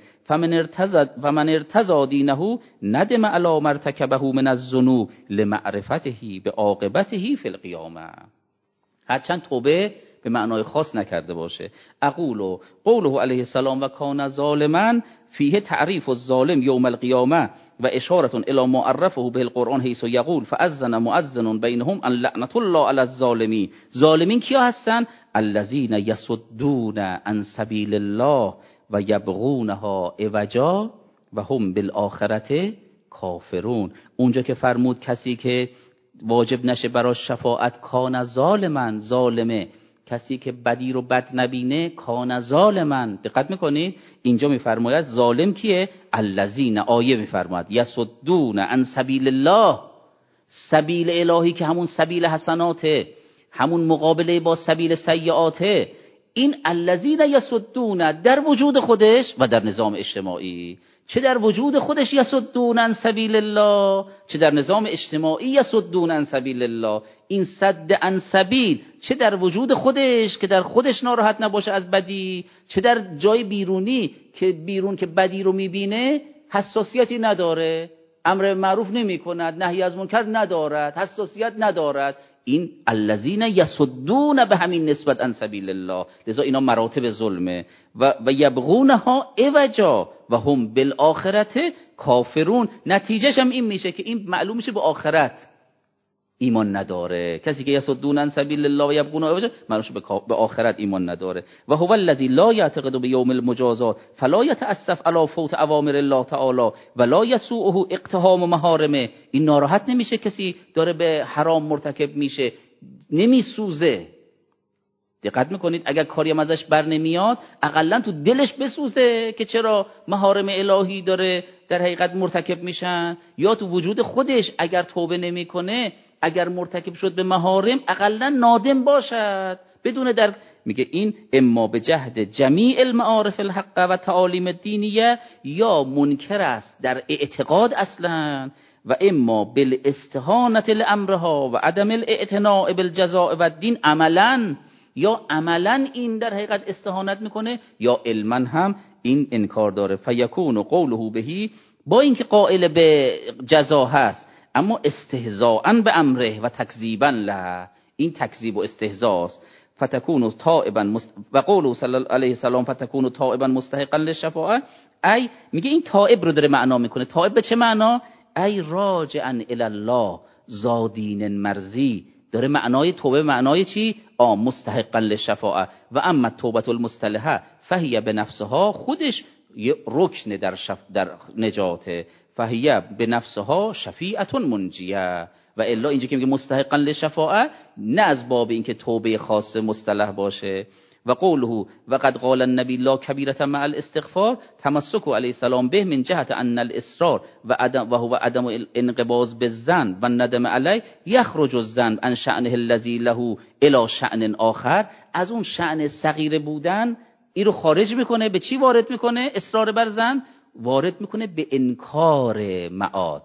فمن ارتضی دینه ندم علی مرتکبه من الذنوب لمعرفته بعاقبته فی القیامه. هرچند توبه به معنای خاص نکرده باشه. اقول قوله علیه السلام و کان ظالما فیه تعریف الظالم یوم القیامه و اشاره الی ما عرفه به القرآن حیث یقول فاذن مؤذن بینهم ان لعنت الله علی الظالمین. ظالمین کیا هستن؟ الذین یصدون عن سبیل الله و یبغونها عوجا و هم بالآخرة کافرون. اونجا که فرمود کسی که واجب نشه برای شفاعت کان ظالما، ظالمه، کسی که بدی رو بد نبینه کان ظالما. دقت میکنید اینجا میفرماید ظالم کیه؟ الذین، آیه میفرماید یصدون عن سبیل الله، سبیل الهی که همون سبیل حسناته، همون مقابله با سبیل سیئاته. این الذین یصدون در وجود خودش و در نظام اجتماعی، چه در وجود خودش یصدون عن سبیل الله، چه در نظام اجتماعی یصدون عن سبیل الله. این صد عن سبیل چه در وجود خودش که در خودش ناراحت نباشه از بدی، چه در جای بیرونی که بیرون که بدی رو میبینه حساسیتی نداره، امر معروف نمی کند، نهی از منکر ندارد، حساسیت ندارد. این الذین یصدون به همین نسبت عن سبیل الله، لذا اینا مراتب ظلمه. و یبغونها عوجا و هم بالآخرة کافرون. نتیجهش هم این میشه که این معلوم میشه به آخرت ایمان نداره. کسی که یصدون عن سبیل الله و یبغونها عوجا معلوم میشه به آخرت ایمان نداره. و هو الذی لا یعتقد بیوم المجازات فلا یتأسف علی فوت اوامر الله تعالی و لا یسوءه اقتحام محارمه. این ناراحت نمیشه کسی داره به حرام مرتکب میشه، نمیسوزه. دقت میکنید اگر کاری هم ازش بر نمیاد اقلا تو دلش بسوزه که چرا محارم الهی داره در حقیقت مرتکب میشن، یا تو وجود خودش اگر توبه نمیکنه، اگر مرتکب شد به محارم اقلا نادم باشد بدون در. میگه این اما به جهد جمیع المعارف الحق و تعالیم الدینیه، یا منکر است در اعتقاد اصلا، و اما بالاستهانة لامرها و عدم الاعتناء بالجزاء و الدین عملا، یا عملا این در حقیقت استهانت میکنه یا علما هم این انکار داره. فیکون قوله بهی، با اینکه قائل به جزا هست اما استهزاء به امره و تکذیبا له، این تکذیب و استهزاست. فتكون تائبا و قوله صلی الله علیه السلام فتكون تائبا مستحقا للشفاعه، ای میگه این تائب رو داره معنا میکنه. تائب به چه معنا؟ ای راجعا الی الله ذا دین مرضی، داره معنای توبه معنای چی؟ مستحقا للشفاعه. و اما توبه المصطلحه فهی به نفسها، خودش یه رکن در نجاته، فهی به نفسها شفیعه منجیه. و الا اینجا که میگه مستحقا للشفاعه نه از باب اینکه توبه خاص مصطلح باشه. و قوله و قد قال النبی لا کبیرة مع الاستغفار تمسک علیه السلام به من جهت ان الاصرار و هو عدم الانقباض بالذنب و الندم علیه یخرج الذنب عن شأنه الذی له الی شأن آخر. از اون شأن صغیر بودن این رو خارج میکنه، به چی وارد میکنه؟ اصرار بر ذنب وارد میکنه به انکار معاد،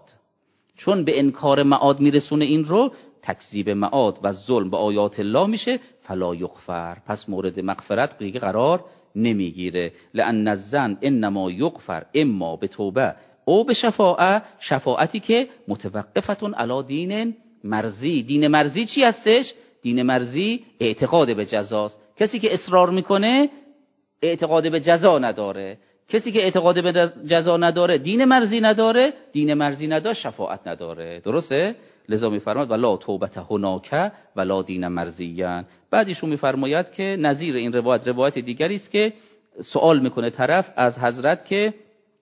چون به انکار معاد میرسونه این رو، تکذیب معاد و ظلم به آیات الله میشه، فلا یغفر، پس مورد مغفرت دیگه قرار نمیگیره. لأن الذنب انما یغفر اما به توبه او به شفاعه، شفاعتی که متوقفتون علی دین مرضی. دین مرضی چی هستش؟ دین مرضی اعتقاد به جزاست. کسی که اصرار میکنه اعتقاد به جزا نداره، کسی که اعتقاد به جزا نداره دین مرضی نداره، دین مرضی نداره شفاعت نداره. درسته؟ لذا میفرماید ولا توبت هناک ولا دین مرضیان. بعدیشون میفرماید که نظیر این روایت دیگری است که سوال میکنه طرف از حضرت که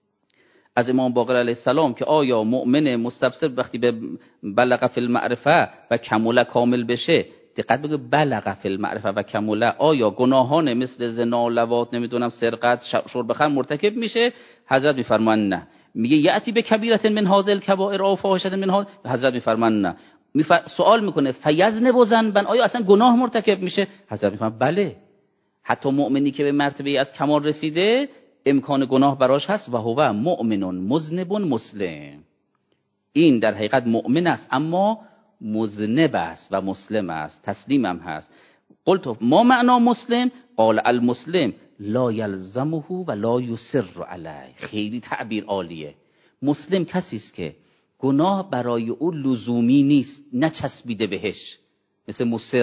از امام باقر علیه السلام که آیا مؤمن مستبصر وقتی به بلغ فی المعرفه و کمل کامل بشه، دقت بگو بلغ فی المعرفه و کمل، آیا گناهان مثل زنا، لواط، نمیدونم سرقت، شرب خمر مرتکب میشه؟ حضرت میفرمان نه. میگه یاتی به کبیرة من هذه الکبائر او فاحشة من هذا، حضرت میفرمان نه. سوال میکنه فیزنب ذنبا، آیا اصلا گناه مرتکب میشه؟ حضرت میفرماید بله، حتی مؤمنی که به مرتبه از کمال رسیده امکان گناه براش هست. و هو مؤمن مذنب مسلم، این در حقیقت مؤمن است اما مذنب است و مسلم است، تسلیم هم هست. قلت ما معنا مسلم؟ قال المسلم لا یلزمه و لا یصر علیه. خیلی تعبیر عالیه. مسلم کسی است که گناه برای او لزومی نیست، نچسبیده بهش، مثل مصر،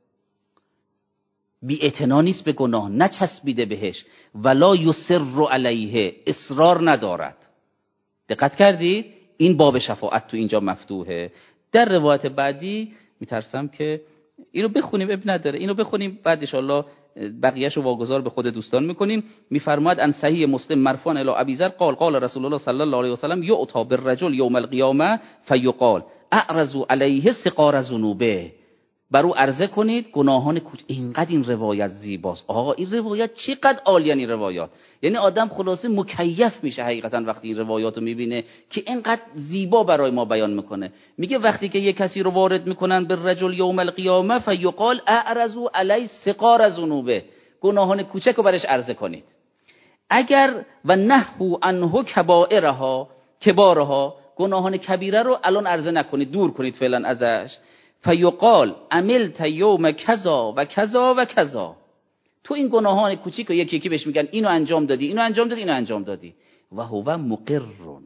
بی اعتنا نیست به گناه، نچسبیده بهش. ولا یصر علیه، اصرار ندارد. دقت کردید؟ این باب شفاعت تو اینجا مفتوحه. در روایت بعدی میترسم که اینو بخونیم، اب نداره، اینو بخونیم بعد ان شاءالله بقیه‌شو واگذار به خود دوستان میکنیم. میفرماید ان صحیح مسلم مرفوعا الی ابی ذر قال قال رسول الله صلی الله علیه و سلم یؤتی بالرجل یوم القیامه فیقال اعرضوا علیه سقار ذنوبه، بر او عرضه کنید گناهان اینقدر این روایت زیباست. آقا این روایت چقدر عالیه. این روایات یعنی آدم خلاصه مکیف میشه حقیقتا وقتی این روایات رو میبینه که اینقدر زیبا برای ما بیان میکنه. میگه وقتی که یک کسی رو وارد میکنن به رجل یوم القیامه فیقال اعرضوا علی سقار ذنوبه، گناهان کوچک رو برش عرضه کنید. اگر و نهو عنه کبارها، گناهان کبیره رو الان عرضه نکنید، دور کنید فعلا ازش. فیقال عملت یوم کذا و کذا و کذا، تو این گناهان کوچیک رو یکی یکی بهش میگن اینو انجام دادی، اینو انجام دادی، اینو انجام دادی. و هو مقرون.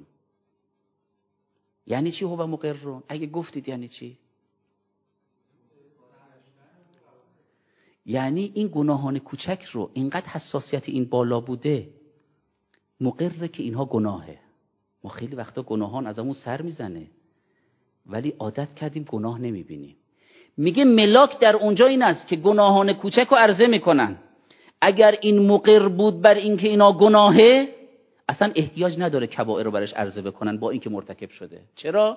یعنی چی هو مقرون؟ اگه گفتید یعنی چی؟ یعنی این گناهان کوچک رو اینقدر حساسیت این بالا بوده، مقرره که اینها گناهه. ما خیلی وقتا گناهان از همون سر میزنه ولی عادت کردیم گناه نمیبینیم. میگه ملاک در اونجا این است که گناهان کوچک رو عرضه میکنن. اگر این مقر بود بر این که اینا گناهه، اصلا احتیاج نداره کبائر رو برش عرضه بکنن با این که مرتکب شده. چرا؟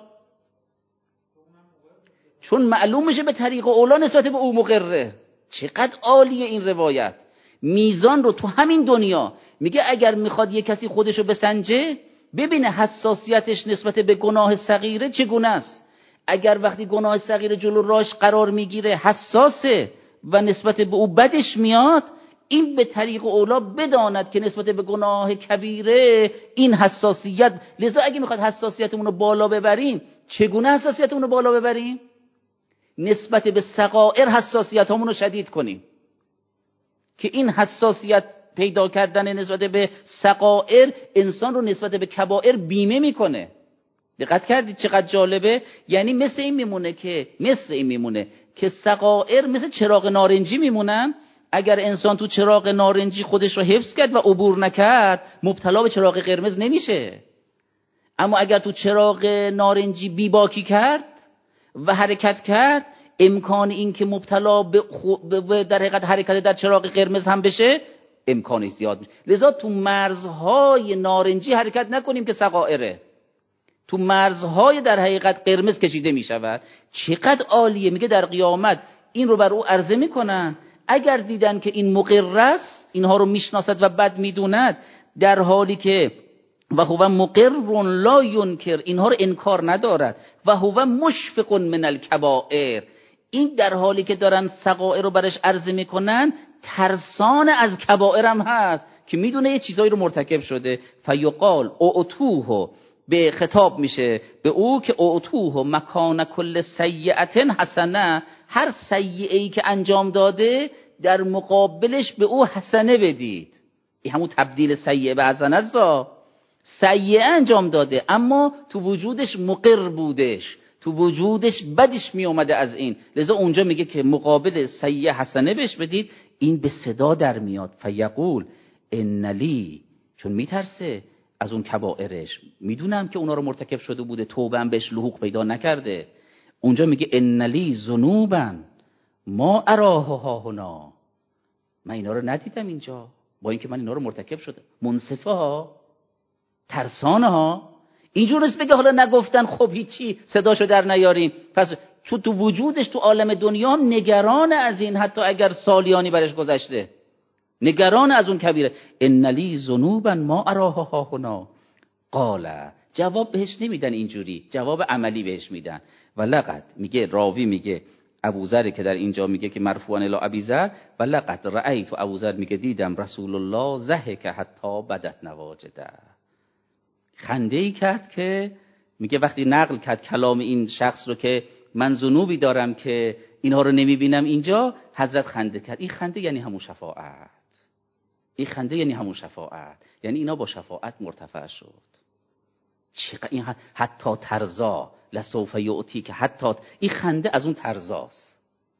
چون معلوم میشه به طریق اولا نسبت به او مقره. چقدر عالیه این روایت. میزان رو تو همین دنیا میگه اگر میخواد یه کسی خودشو بسنجه ببینه حساسیتش نسبت به گناه صغیره چگونه است. اگر وقتی گناه صغیره جلو راش قرار میگیره حساسه و نسبت به او بدش میاد، این به طریق اولا بداند که نسبت به گناه کبیره این حساسیت. لذا اگه میخواد حساسیتمون رو بالا ببریم، چگونه حساسیتمون رو بالا ببریم؟ نسبت به صغائر حساسیتمون رو شدید کنیم که این حساسیت پیدا کردن نسبت به صغائر انسان رو نسبت به کبائر بیمه میکنه. دقت کردید چقدر جالبه؟ یعنی مثل این میمونه که صغائر مثل چراغ نارنجی میمونن. اگر انسان تو چراغ نارنجی خودش رو حفظ کرد و عبور نکرد مبتلا به چراغ قرمز نمیشه. اما اگر تو چراغ نارنجی بیباکی کرد و حرکت کرد، امکان این که مبتلا به در حقیقت حرکت در چراغ قرمز هم بشه امکانش زیاد میشه. لذا تو مرزهای نارنجی حرکت نکنیم که صغائره، تو مرزهای در حقیقت قرمز کشیده میشود. چقدر عالیه. میگه در قیامت این رو بر او عرضه میکنن. اگر دیدن که این مقر است، اینها رو میشناسد و بد میدوند، در حالی که و هو مقر لا ینکر، اینها رو انکار ندارد. و هو مشفق من الکبائر، این در حالی که دارن صغائر رو برش عرضه میکنن ترسان از کبائر هم هست که میدونه یه چیزایی رو مرتکب شده. فیقال اعطوه، به خطاب میشه به او که اعطوه مکان کل سیئة حسنه، هر سیئه‌ای که انجام داده در مقابلش به او حسنه بدید. این همون تبدیل سیئه به حسنه است. سیئه انجام داده اما تو وجودش مقر بودش، تو وجودش بدش می اومده از این. لذا اونجا میگه که مقابل سیئه حسنه بهش بدید. این به صدا در میاد فیقول ان لی، چون میترسه از اون کبائرش، میدونم که اونا رو مرتکب شده بوده، توبه هم بهش لحوق پیدا نکرده. اونجا میگه ان لی ذنوبا ما اراه هاهنا، من اینا رو ندیدم اینجا با اینکه من اینا رو مرتکب شده. منصفه ها، ترسانه ها. اینجور نیست بگه حالا نگفتن خب هیچی صداشو در نیاریم. پس تو وجودش تو عالم دنیا هم نگران از این، حتی اگر سالیانی برش گذشته نگران از اون کبیره. ان لی ذنوبا ما اراه هاهنا قال، جواب بهش نمیدن اینجوری، جواب عملی بهش میدن. و لقد میگه راوی میگه ابوذر که در اینجا میگه که مرفوعا الی ابیذر، و لقد رأیت ابوذر میگه دیدم رسول الله ضحک حتی بدت نواجده، خنده ای کرد که میگه وقتی نقل کرد کلام این شخص رو که من ذنوبی دارم که اینها رو نمیبینم اینجا، حضرت خنده کرد. این خنده یعنی همون شفاعت، این خنده یعنی همون شفاعت، یعنی اینا با شفاعت مرتفع شد. چقدر این حتی ترزا لسوف یعطی، که حتی این خنده از اون ترزاست.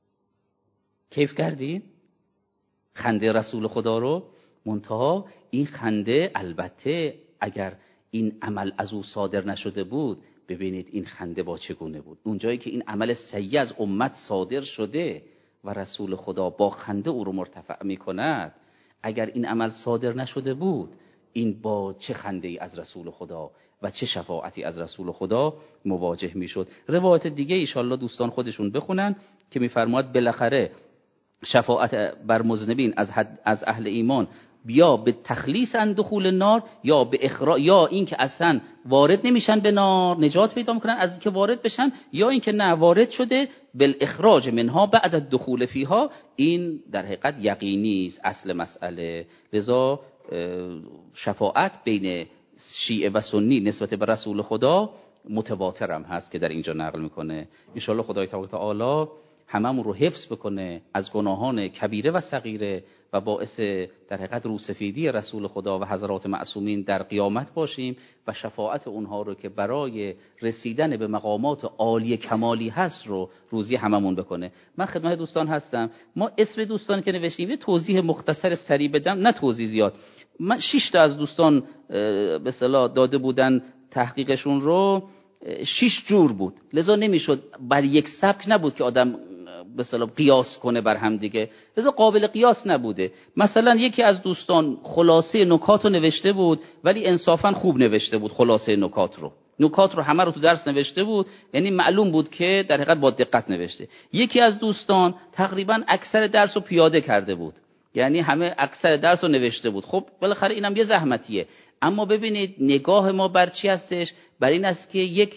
کیف کردین خنده رسول خدا رو؟ منتها این خنده البته اگر این عمل از او صادر نشده بود، ببینید این خنده با چگونه بود. اونجایی که این عمل سیء از امت صادر شده و رسول خدا با خنده او رو مرتفع می کند، اگر این عمل صادر نشده بود، این با چه خنده ای از رسول خدا و چه شفاعتی از رسول خدا مواجه می شد. روایت دیگه ایشالله دوستان خودشون بخونن که میفرماد بالاخره شفاعت بر مذنبین از اهل ایمان یا به تخلیص ان دخول النار، یا به اخراج، یا این که اصلا وارد نمیشن به نار، نجات پیدا میکنن از اینکه وارد بشن، یا این که نه وارد شده بالاخراج منها بعد الدخول فیها. این در حقیقت یقینی است اصل مسئله. لذا شفاعت بین شیعه و سنی نسبت به رسول خدا متواتر هم هست که در اینجا نقل میکنه. ان شاء الله خدای تبارک و تعالی هممون رو حفظ بکنه از گناهان کبیره و صغیره و باعث در حقیقت روسفیدی رسول خدا و حضرات معصومین در قیامت باشیم و شفاعت اونها رو که برای رسیدن به مقامات عالی کمالی هست رو روزی هممون بکنه. من خدمت دوستان هستم. ما اسم دوستان که نوشتیم یه توضیح مختصر سریع بدم، نه توضیح زیاد. من 6 تا از دوستان به اصطلاح داده بودن تحقیقشون رو، 6 جور بود، لذا نمیشد بر یک سبک نبود که آدم به اصطلاح قیاس کنه بر هم دیگه، لذا قابل قیاس نبوده. مثلا یکی از دوستان خلاصه نکات رو نوشته بود ولی انصافا خوب نوشته بود، خلاصه نکات رو همه رو تو درس نوشته بود، یعنی معلوم بود که در حقیقت با دقت نوشته. یکی از دوستان تقریبا اکثر درس رو پیاده کرده بود، یعنی همه اکثر درس رو نوشته بود. خب بالاخره اینم یه زحمتیه، اما ببینید نگاه ما بر چی هستش؟ بر این است که یک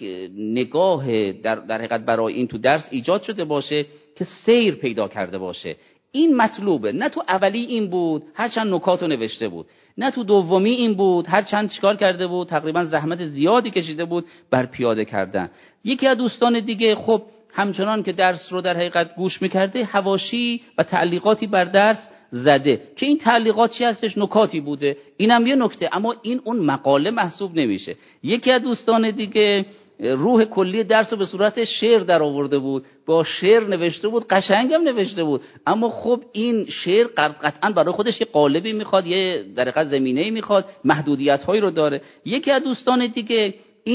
نگاه در حقیقت برای این تو درس ایجاد شده باشه که سیر پیدا کرده باشه. این مطلوبه. نه تو اولی این بود هرچند نکات رو نوشته بود، نه تو دومی این بود هرچند چیکار کرده بود، تقریبا زحمت زیادی کشیده بود بر پیاده کردن. یکی از دوستان دیگه خب همچنان که درس رو در حقیقت گوش میکرده، حواشی و تعلیقاتی بر درس زده که این تعلیقات چی هستش؟ نکاتی بوده. اینم یه نکته، اما این اون مقاله محسوب نمیشه. یکی از دوستان دیگه روح کلی درس رو به صورت شعر در آورده بود، با شعر نوشته بود، قشنگم نوشته بود، اما خب این شعر قطعا برای خودش یه قالبی میخواد، یه در حقیقت زمینه‌ای میخواد، محدودیت‌هایی رو داره. یکی از دوستان دیگه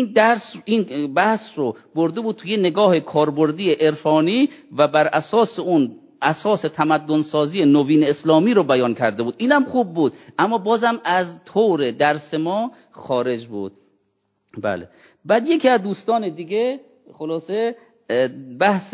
این بحث رو برده بود توی نگاه کاربردی عرفانی و بر اساس اون اساس تمدن سازی نوین اسلامی رو بیان کرده بود. اینم خوب بود، اما بازم از طور درس ما خارج بود. بله. بعد یکی از دوستان دیگه خلاصه بحث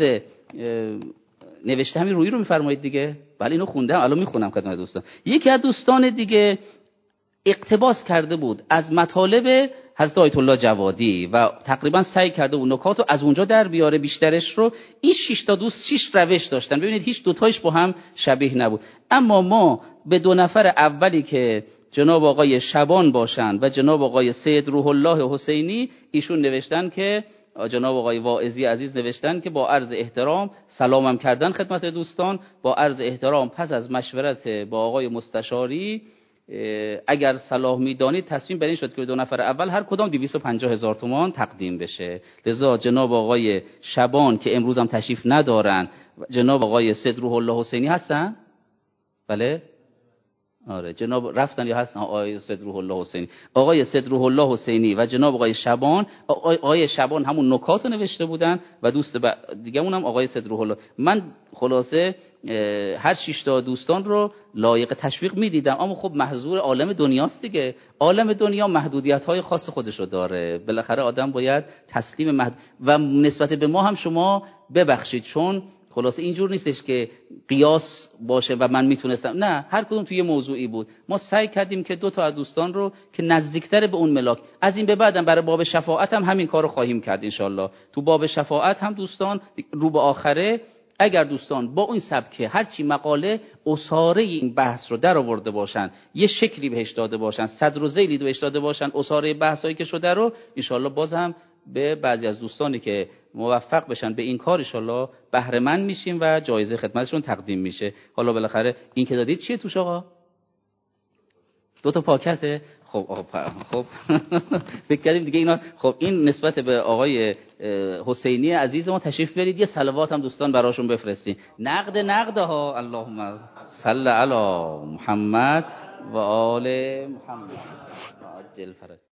نوشته همین روی رو میفرمایید دیگه. بله اینو خوندم، الان میخونم خدمت دوستان. یکی از دوستان دیگه اقتباس کرده بود از مطالب حضرت آیت الله جوادی و تقریبا سعی کرده اون نکات رو از اونجا در بیاره بیشترش رو. این 6 تا دوست 6 روش داشتن، ببینید هیچ دوتایش با هم شبیه نبود. اما ما به 2 نفر اولی که جناب آقای شبان باشند و جناب آقای سید روح الله حسینی، ایشون نوشتن که جناب آقای واعظی عزیز نوشتن که با عرض احترام سلامم کردن خدمت دوستان، با عرض احترام پس از مشورت با آقای مستشاری اگر صلاح می‌دانید تصمیم بر این شد که 2 نفر اول هر کدام 250,000 تومان تقدیم بشه. لذا جناب آقای شبان که امروز هم تشریف ندارن، جناب آقای سید روح الله حسینی هستن؟ بله؟ آره جناب رفتن یا هستن؟ آقای سید روح الله حسینی، آقای سید روح الله حسینی و جناب آقای شبان. آقای شبان همون نکات رو نوشته بودن و دوست دیگه اونم آقای سید روح الله. من خلاصه هر 6 تا دوستان رو لایق تشویق میدیدم، اما خب محظور عالم دنیاست دیگه. عالم دنیا محدودیت‌های خاص خودش رو داره، بالاخره آدم باید تسلیم و نسبت به ما هم شما ببخشید، چون خلاصه اینجور نیستش که قیاس باشه و من میتونستم، نه، هر کدوم توی موضوعی بود. ما سعی کردیم که 2 تا از دوستان رو که نزدیکتر به اون ملاک، از این به بعدم برای باب شفاعت هم همین کارو خواهیم کرد انشالله. تو باب شفاعت هم دوستان رو به آخره، اگر دوستان با اون سبکه هرچی مقاله اساره این بحث رو در آورده باشن، یه شکلی بهش داده باشن، صدر و ذیلی بهش داده باشن، اساره بحثایی که شده رو انشالله باز هم به بعضی از دوستانی که موفق بشن به این کار انشالله بهره مند میشیم و جایزه خدمتشون تقدیم میشه. حالا بالاخره این که دادید چیه توش آقا؟ 2 تا پاکته. خب آقا خب فکر کردیم دیگه اینا. خب این نسبت به آقای حسینی عزیز ما، تشریف برید یه صلوات هم دوستان براشون بفرستین. نقد ها. اللهم صل علی محمد و آل محمد. عجل فرج.